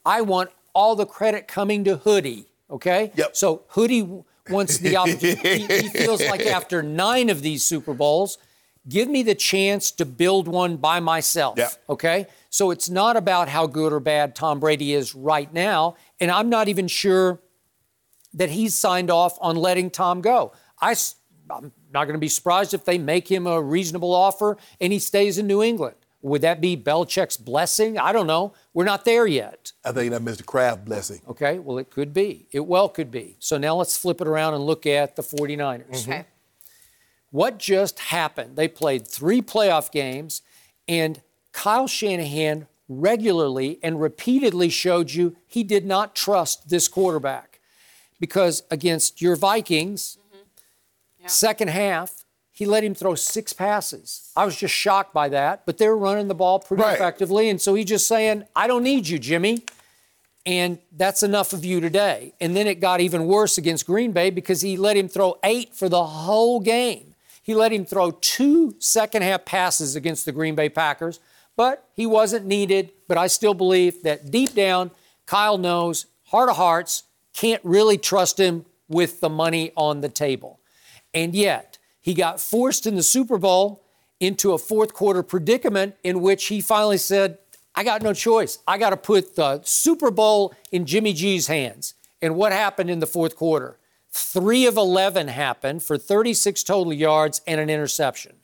I want all the credit coming to Hoodie, okay? Yep. So Hoodie wants the opportunity. he, he feels like after nine of these Super Bowls, give me the chance to build one by myself, Yep. okay? So it's not about how good or bad Tom Brady is right now, and I'm not even sure that he's signed off on letting Tom go. I, I'm not going to be surprised if they make him a reasonable offer and he stays in New England. Would that be Belichick's blessing? I don't know. We're not there yet. I think that Mister Kraft blessing. Okay, well, it could be. It well could be. So now let's flip it around and look at the 49ers. Okay. What just happened? They played three playoff games, and Kyle Shanahan regularly and repeatedly showed you he did not trust this quarterback. Because against your Vikings, mm-hmm. yeah. second half, he let him throw six passes. I was just shocked by that, but they were running the ball pretty right. effectively, and so he's just saying, I don't need you, Jimmy. And that's enough of you today. And then it got even worse against Green Bay because he let him throw eight for the whole game. He let him throw two second-half passes against the Green Bay Packers, but he wasn't needed. But I still believe that deep down, Kyle knows, heart of hearts, can't really trust him with the money on the table. And yet, he got forced in the Super Bowl into a fourth-quarter predicament in which he finally said, I got no choice. I got to put the Super Bowl in Jimmy G's hands. And what happened in the fourth quarter? Three of eleven happened for thirty-six total yards and an interception.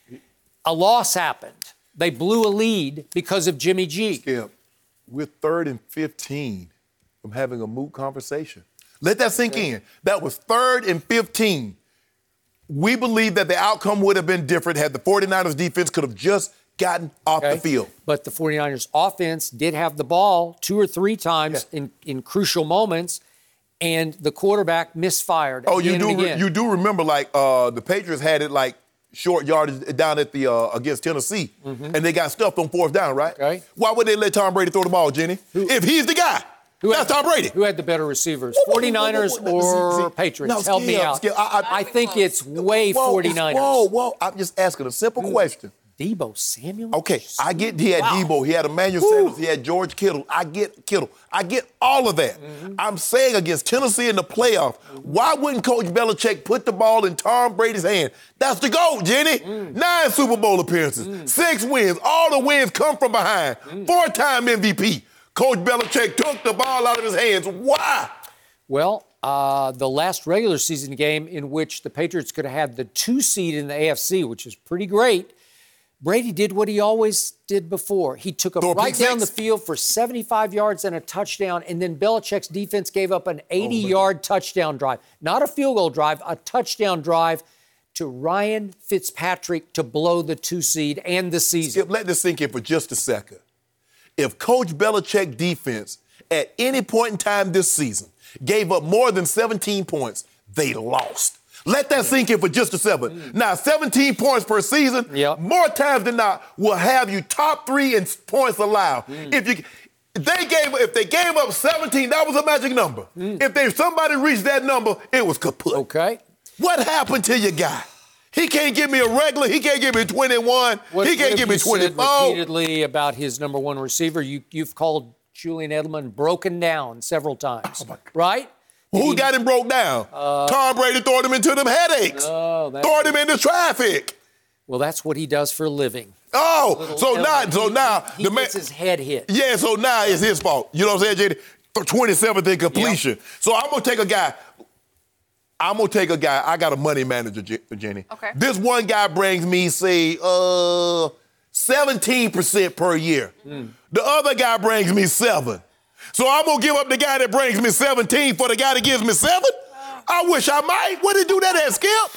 A loss happened. They blew a lead because of Jimmy G. Skip, we're third and fifteen from having a moot conversation. Let that sink in. That was third and fifteen. We believe that the outcome would have been different had the 49ers defense could have just gotten off Okay. the field. But the 49ers offense did have the ball two or three times Yeah. in, in crucial moments, and the quarterback misfired Oh, again you do and re- again. you do remember like uh, the Patriots had it like short yardage down at the uh, against Tennessee, and they got stuffed on fourth down, right? Mm-hmm. Okay. Why would they let Tom Brady throw the ball, Jenny? If he's the guy, Who that's had, Tom Brady. Who had the better receivers, Whoa, whoa, whoa, whoa, 49ers whoa, whoa, whoa. or See, Patriots? no, Help me Skip, out. Skip, I, I, I think it's way whoa, 49ers. Whoa, whoa! I'm just asking a simple question. Debo Samuel? Okay, I get he had Wow. Debo, he had Emmanuel Sanders, he had George Kittle. I get Kittle. I get all of that. Mm-hmm. I'm saying against Tennessee in the playoffs, why wouldn't Coach Belichick put the ball in Tom Brady's hand? That's the goal, Jenny. Mm. Nine Super Bowl appearances, Mm. six wins. All the wins come from behind. Mm. Four-time M V P. Coach Belichick took the ball out of his hands. Why? Well, uh, the last regular season game in which the Patriots could have had the two seed in the A F C, which is pretty great, Brady did what he always did before. He took Throw a it right pick down the six. field for seventy-five yards and a touchdown, and then Belichick's defense gave up an Oh, eighty-yard touchdown drive. Not a field goal drive, a touchdown drive to Ryan Fitzpatrick to blow the two seed and the season. Skip, let this sink in for just a second. If Coach Belichick defense at any point in time this season gave up more than seventeen points, they lost. Let that sink in for just a second. Mm. Now, seventeen points per season, Yep. more times than not, will have you top three in points allowed. Mm. If you if they gave if they gave up seventeen, that was a magic number. If they somebody reached that number, it was kaput. Mm. Okay. What happened to your guy? He can't give me a regular. He can't give me twenty-one. What, he what can't have give me you said twenty-four. repeatedly about his number one receiver? You, you've called Julian Edelman broken down several times, Oh, right? Who he- got him broke down? Tom Brady throwing him into them headaches. Oh, that's- throwing him into traffic. Well, that's what he does for a living. Oh, Little so Edelman, now, so he- now he the man. gets his head hit. Yeah, so now it's his fault. You know what I'm saying, J D? For twenty-seventh in completion. So I'm gonna take a guy. I'm gonna take a guy. I got a money manager, J- Jenny. Okay. This one guy brings me, say, uh, seventeen percent per year. The other guy brings me seven. So I'm gonna give up the guy that brings me seventeen for the guy that gives me seven? I wish I might. What did he do that at, Skip?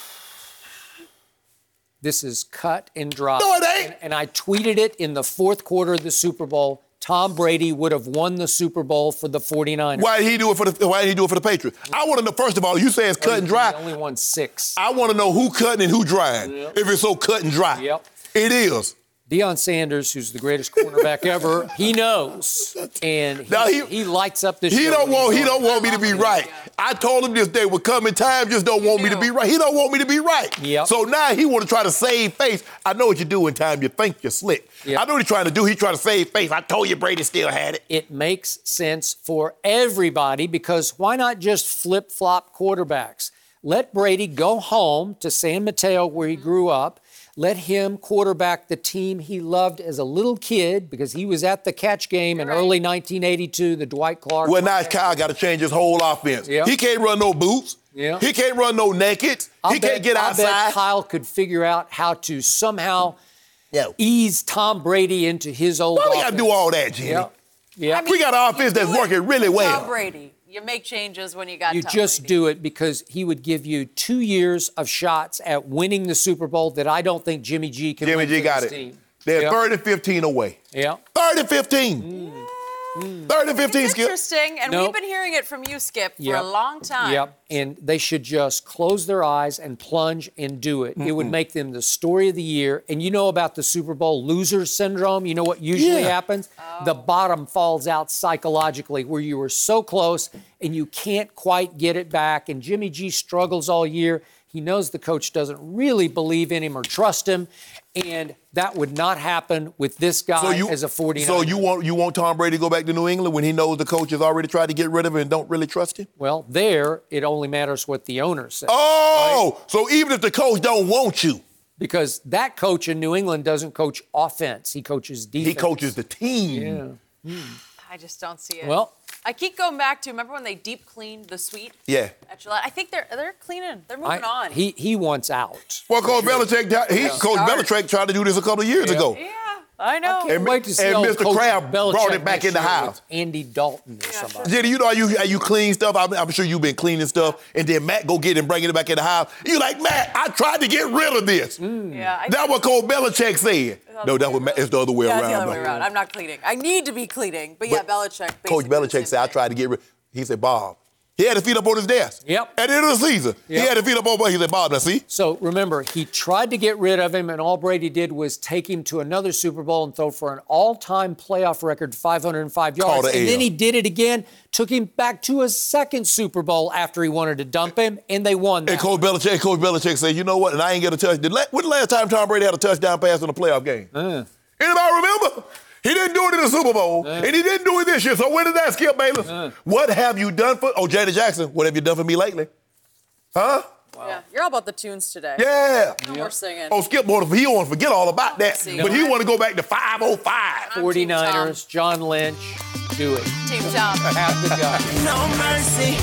This is cut and dry. No, it ain't. And, and I tweeted it in the fourth quarter of the Super Bowl. Tom Brady would have won the Super Bowl for the 49ers. Why did he do it for the Why did he do it for the Patriots? I want to know, first of all, you say it's cut and dry. He only won six. I want to know who cutting and who drying. Yep. If it's so cut and dry. Yep. It is. Deion Sanders, who's the greatest cornerback ever, he knows, and he, Now, he- he lights up this. He show don't when want. he's He on. don't want me to be right. I told him this day would come in time. Just don't want me to be right. He don't want me to be right. Yep. So now he want to try to save face. I know what you do in time. You think you're slick. Yep. I know what he's trying to do. He's trying to save face. I told you Brady still had it. It makes sense for everybody because why not just flip-flop quarterbacks? Let Brady go home to San Mateo where he grew up. Let him quarterback the team he loved as a little kid because he was at the catch game in early nineteen eighty-two, the Dwight Clark. Well, now Kyle got to change his whole offense. Yep. He can't run no boots. Yep. He can't run no naked. I'll he bet, can't get I'll outside. bet Kyle could figure out how to somehow Yeah. ease Tom Brady into his old Why we offense. got to do all that, Jimmy? Yep. Yep. I mean, We got an offense that's do it working really with well. Tom Brady. You make changes when you got You Tom just Brady. do it because he would give you two years of shots at winning the Super Bowl that I don't think Jimmy G can Jimmy win G for got this it. team. They're Yep. thirty fifteen away. Yeah. thirty fifteen. thirty fifteen, It's Skip. interesting, and Nope. we've been hearing it from you, Skip, for Yep. a long time. Yep. And they should just close their eyes and plunge and do it. It would make them the story of the year. And you know about the Super Bowl loser syndrome? You know what usually Yeah. happens? The bottom falls out psychologically where you were so close and you can't quite get it back. And Jimmy G struggles all year. He knows the coach doesn't really believe in him or trust him. And that would not happen with this guy So you, as a forty-niner. so you want you want Tom Brady to go back to New England when he knows the coach has already tried to get rid of him and don't really trust him? Well, there, it only matters what the owner says. Oh, so even if the coach don't want you, Because that coach in New England doesn't coach offense. He coaches defense. he coaches the team. Yeah. I just don't see it. Well, I keep going back to, remember when they deep cleaned the suite Yeah. at Gillette? I think they're they're cleaning. They're moving I, on. he he wants out. Well, Coach Belichick, he, Coach Start. Belichick tried to do this a couple of years Yeah. ago. yeah, I know. Can't And- wait to see and old Mister Coach Kraft Belichick brought it back next in the year house. with Andy Dalton or Yeah, somebody. Jenny, you know how you how you clean stuff? I'm, I'm sure you've been cleaning stuff, and then Matt go get it and bring it back in the house. You like, Matt, I tried to get rid of this. yeah, I That's what Coach Belichick said. No, that's what Matt, it's the other way yeah, around. it's the other way though. around. I'm not cleaning. I need to be cleaning. But, yeah, But Belichick. Coach basically Belichick the said, same I thing. tried to get rid. He said, Bob. He had his feet up on his desk. Yep. At the end of the season, he Yep. had his feet up on. He said, Bob, now see. So remember, he tried to get rid of him, and all Brady did was take him to another Super Bowl and throw for an all-time playoff record, five hundred five yards. Called a And L. then he did it again, took him back to a second Super Bowl after he wanted to dump him, and they won that. And Coach Belichick, Coach Belichick said, you know what? And I ain't get a touch. Did la- when the last time Tom Brady had a touchdown pass in a playoff game? Uh. Anybody remember? He didn't do it in the Super Bowl, and he didn't do it this year. So when did that, Skip Bayless? Uh. What have you done for? Oh, Janet Jackson, what have you done for me lately? Huh? Yeah, you're all about the tunes today. Yeah. No more singing. Oh, Skip wanted he want to forget all about that, See. but he want to go back to five oh five. I'm forty-niners, John Lynch, do it. Team Tom. Have the guy. No mercy.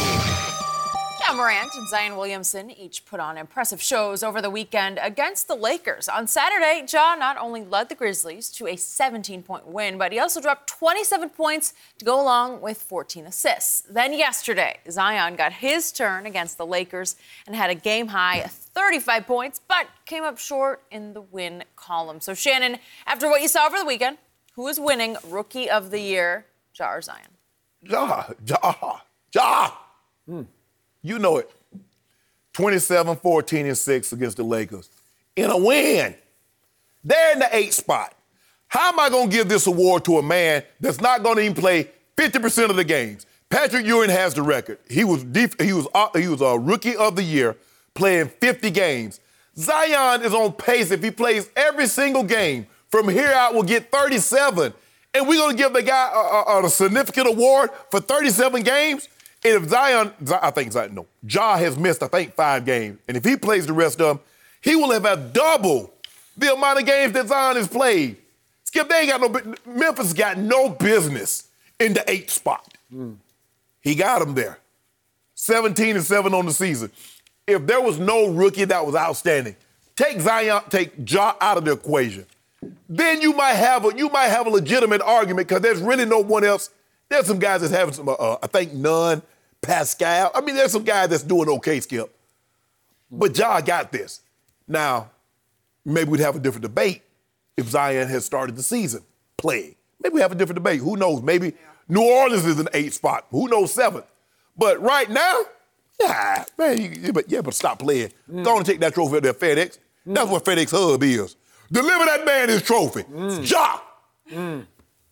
Ja Morant and Zion Williamson each put on impressive shows over the weekend against the Lakers. On Saturday, Ja not only led the Grizzlies to a seventeen-point win, but he also dropped twenty-seven points to go along with fourteen assists. Then yesterday, Zion got his turn against the Lakers and had a game-high thirty-five points, but came up short in the win column. So, Shannon, after what you saw over the weekend, who is winning Rookie of the Year, Ja or Zion? Ja, Ja, Ja. You know it. twenty-seven, fourteen, and six against the Lakers. In a win. They're in the eighth spot. How am I going to give this award to a man that's not going to even play fifty percent of the games? Patrick Ewing has the record. He was def- he was uh, he was a Rookie of the Year playing fifty games. Zion is on pace. If he plays every single game from here out, will get thirty-seven. And we're going to give the guy a, a, a significant award for thirty-seven games? And if Zion, I think Zion, no, Ja has missed, I think, five games. And if he plays the rest of them, he will have had double the amount of games that Zion has played. Skip, they ain't got no, Memphis got no business in the eighth spot. Mm. He got them there. seventeen and seven on the season. If there was no rookie that was outstanding, take Zion, take Ja out of the equation. Then you might have a, you might have a legitimate argument because there's really no one else. There's some guys that's having some, uh, I think, Nunn, Pascal. I mean, there's some guys that's doing okay, Skip. But Ja got this. Now, maybe we'd have a different debate if Zion had started the season playing. Maybe we have a different debate. Who knows? Maybe yeah. New Orleans is an eighth spot. Who knows, seventh? But right now, yeah, man, you, you, but, yeah, but stop playing. Mm. Go on and take that trophy up there, FedEx. Mm. That's what FedEx Hub is. Deliver that man his trophy. Mm. Ja. Mm.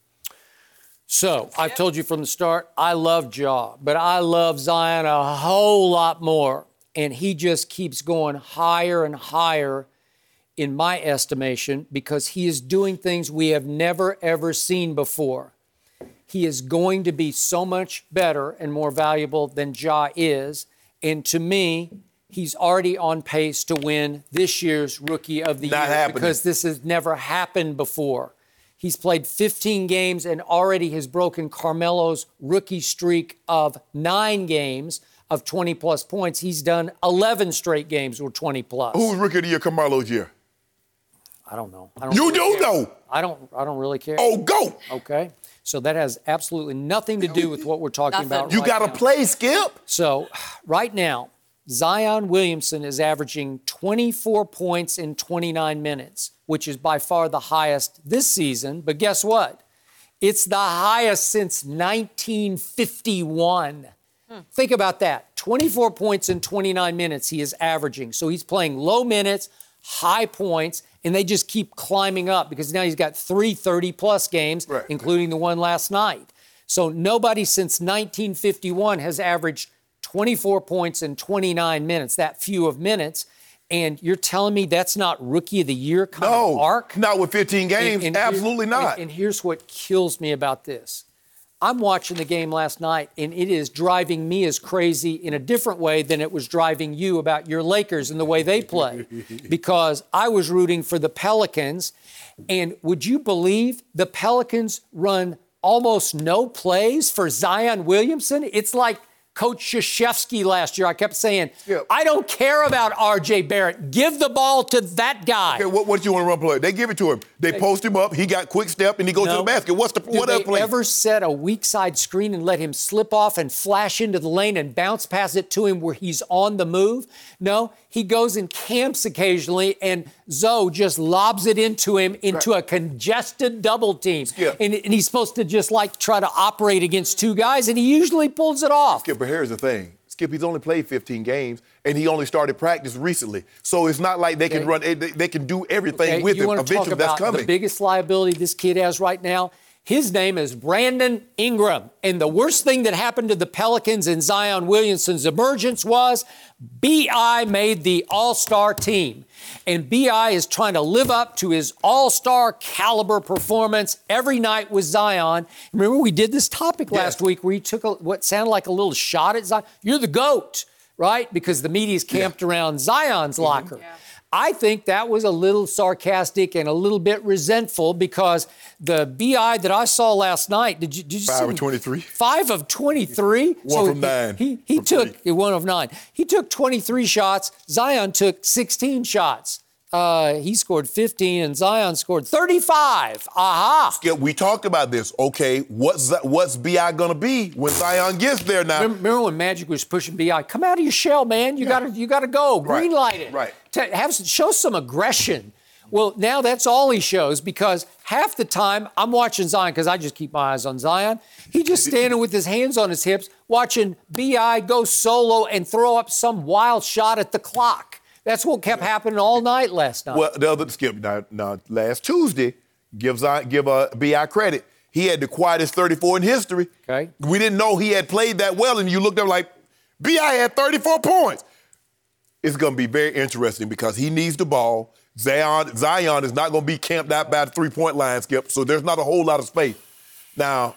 So, I've told you from the start, I love Ja, but I love Zion a whole lot more. And he just keeps going higher and higher, in my estimation, because he is doing things we have never, ever seen before. He is going to be so much better and more valuable than Ja is. And to me, he's already on pace to win this year's Rookie of the Not Year happening. because this has never happened before. He's played fifteen games and already has broken Carmelo's rookie streak of nine games of twenty-plus points. He's done eleven straight games with twenty-plus. Who's Rookie of the Year Carmelo's year? I don't know. I don't You really do care. know. I don't. I don't really care. Oh, go. Okay. So that has absolutely nothing to do with what we're talking Nothing. about You right got to now. play, Skip. So right now, Zion Williamson is averaging twenty-four points in twenty-nine minutes, which is by far the highest this season. But guess what? It's the highest since nineteen fifty-one. Hmm. Think about that. twenty-four points in twenty-nine minutes he is averaging. So he's playing low minutes, high points, and they just keep climbing up because now he's got three thirty-plus games, right, including the one last night. So nobody since nineteen fifty-one has averaged twenty-four points in twenty-nine minutes, that few of minutes. And you're telling me that's not Rookie of the Year kind No, of arc? not with fifteen games. And- and Absolutely here- not. And, and here's what kills me about this. I'm watching the game last night, and it is driving me as crazy in a different way than it was driving you about your Lakers and the way they play. Because I was rooting for the Pelicans, and would you believe the Pelicans run almost no plays for Zion Williamson? It's like Coach Krzyzewski last year. I kept saying, Yep. I don't care about R J Barrett. Give the ball to that guy. Okay, what, what do you want to run play? They give it to him. They post him up. He got quick step, and he goes No. to the basket. What's the Did what they other play? ever set a weak side screen and let him slip off and flash into the lane and bounce pass it to him where he's on the move? No, he goes and camps occasionally, and Zoe just lobs it into him into Right. a congested double team. Skip. And, and he's supposed to just like try to operate against two guys, and he usually pulls it off. Skip, but here's the thing. Skip, he's only played fifteen games, and he only started practice recently. So it's not like they can Okay. run. They, they can do everything Okay, with you him. want to talk Eventually, that's about coming. the biggest liability this kid has right now? His name is Brandon Ingram. And the worst thing that happened to the Pelicans and Zion Williamson's emergence was B I made the all-star team. And B I is trying to live up to his all-star caliber performance every night with Zion. Remember, we did this topic last Yes. week where he took a, what sounded like a little shot at Zion. You're the GOAT, right? Because the media's camped Yeah. around Zion's Mm-hmm. locker. Yeah. I think that was a little sarcastic and a little bit resentful because the B I that I saw last night, did you, did you Five see? of twenty-three. Five of twenty-three? One from nine. He, he, he From took, three. one of nine. He took twenty-three shots. Zion took sixteen shots. Uh, he scored fifteen and Zion scored thirty-five. Aha. Skip, we talked about this. Okay, what's that, what's B I gonna be when Zion gets there now? Remember, remember when Magic was pushing B I? Come out of your shell, man. You Yeah. gotta, you gotta go. Right. Green light it. Right. To have show some aggression. Well, now that's all he shows because half the time I'm watching Zion because I just keep my eyes on Zion. He just standing with his hands on his hips, watching B I go solo and throw up some wild shot at the clock. That's what kept happening all night last night. Well, the other Skip, now, now last Tuesday, give Zion, give uh, B I credit. He had the quietest thirty-four in history. Okay. We didn't know he had played that well, and you looked up like, B I had thirty-four points. It's going to be very interesting because he needs the ball. Zion, Zion is not going to be camped out by the three-point line, Skip, so there's not a whole lot of space. Now,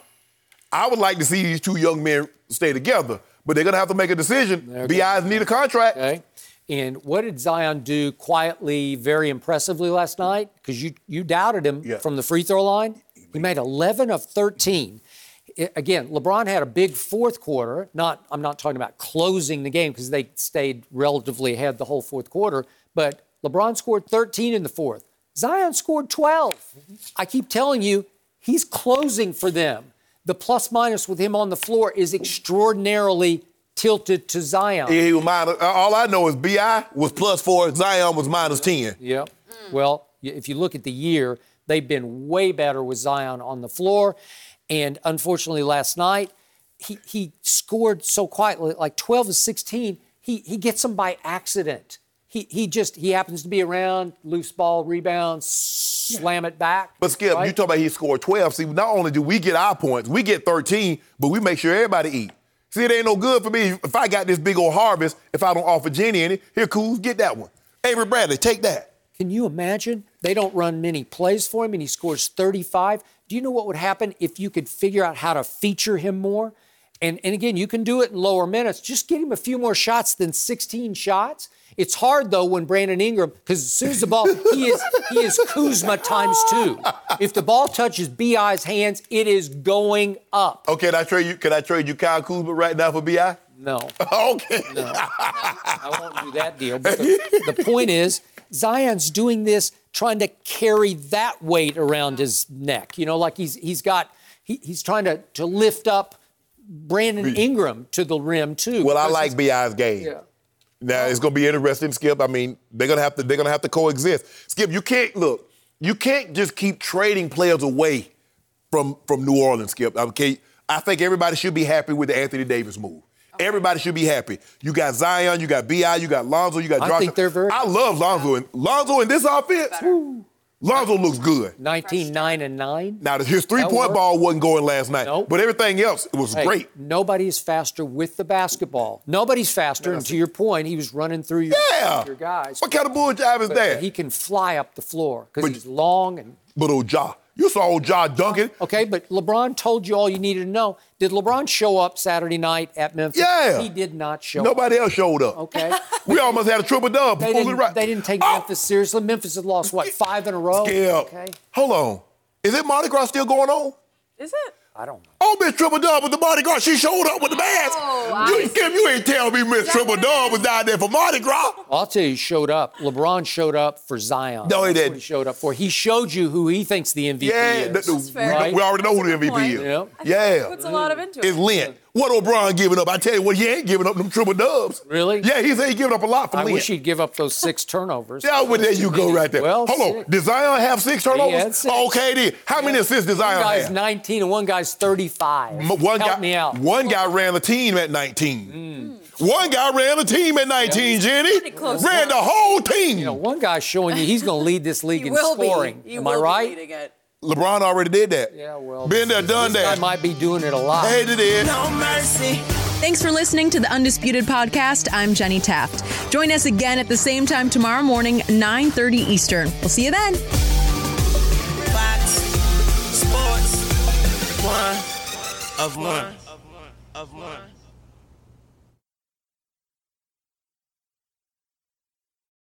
I would like to see these two young men stay together, but they're going to have to make a decision. They're B I's need a contract. Okay. And what did Zion do quietly, very impressively last night? Because you, you doubted him Yeah. from the free throw line. He made eleven of thirteen. I- again, LeBron had a big fourth quarter. Not, I'm not talking about closing the game because they stayed relatively ahead the whole fourth quarter. But LeBron scored thirteen in the fourth. Zion scored twelve. I keep telling you, he's closing for them. The plus minus with him on the floor is extraordinarily tilted to Zion. He was minus, all I know is B I was plus four, Zion was minus ten. Yep. Well, y- if you look at the year, they've been way better with Zion on the floor. And unfortunately, last night, he, he scored so quietly, like twelve to sixteen. He, he gets them by accident. he he just he happens to be around, loose ball, rebounds, slam it back. But Skip, right? you talk about he scored twelve. See, not only do we get our points, we get thirteen, but we make sure everybody eat. See, it ain't no good for me if I got this big old harvest, if I don't offer Jenny any. Here, Coos, get that one. Avery Bradley, take that. Can you imagine? They don't run many plays for him, and he scores thirty-five. Do you know what would happen if you could figure out how to feature him more? And, and again, you can do it in lower minutes. Just get him a few more shots than sixteen shots. It's hard, though, when Brandon Ingram, because as soon as the ball, he is he is Kuzma times two. If the ball touches B I's hands, it is going up. Okay, can I trade you? Can I trade you Kyle Kuzma right now for B I? No. Okay. No. I won't do that deal. But the, the point is, Zion's doing this, trying to carry that weight around his neck. You know, like he's he's got he, he's trying to to lift up Brandon Ingram to the rim too. Well, I like B I's game. Yeah. Now it's gonna be interesting, Skip. I mean, they're gonna have to they're gonna have to coexist. Skip, you can't look. You can't just keep trading players away from from New Orleans, Skip. Okay, I think everybody should be happy with the Anthony Davis move. Everybody should be happy. You got Zion, you got B I, you got Lonzo, you got Josh. I think they're very. I love Lonzo and Lonzo in this offense. Woo, Lonzo looks good. nineteen, nine, and nine. Now, his three-point ball wasn't going last night, Nope. but everything else, it was Hey, great. Nobody's faster with the basketball. Nobody's faster, and to your point, he was running through your, Yeah. your guys. What kind of bull job is But that? he can fly up the floor because But- he's long and. But old Ja. You saw old Ja dunking. Okay, but LeBron told you all you needed to know. Did LeBron show up Saturday night at Memphis? Yeah. He did not show up. Nobody else showed up. Okay. We almost had a triple dub. They didn't, right. they didn't take Oh! Memphis seriously. Memphis had lost, what, five in a row? Skip. Okay. Hold on. Is it Mardi Gras still going on? Is it? I don't know. Oh, Miss Triple Dub with the Mardi Gras. She showed up with the mask. Oh, you, I Skip, you ain't tell me Miss Triple Dub was down there for Mardi Gras. I'll tell you, he showed up. LeBron showed up for Zion. No, he That's didn't. What he showed up for. He showed you who he thinks the M V P Yeah, is. the- the- we, fair. know- Right? we already know who the That's a M V good P point. is. Yeah. Yeah. Puts a lot of into it. It's Lent. What LeBron giving up? I tell you what, he ain't giving up them triple dubs. Really? Yeah, he said he giving up a lot for I Lent. wish he'd give up those six turnovers. Yeah, well, there you go right there. Well, Hold on. six. Did Zion have six turnovers? had six. Okay, then. How many assists did One Zion guy's have? nineteen and one guy's thirty-five. M- One Help guy, me out. One guy ran the team at nineteen. One guy ran the team at nineteen, Jenny. close. Ran the whole team. You know, one guy's showing you he's going to lead this league He in will scoring. be. He Am will I be right? leading it. LeBron already did that. Yeah, well. Been there, done this that. guy might be doing it a lot. Hey, they did. No mercy. Thanks for listening to the Undisputed Podcast. I'm Jenny Taft. Join us again at the same time tomorrow morning, nine thirty Eastern. We'll see you then. Fox Sports. One of one. Of one.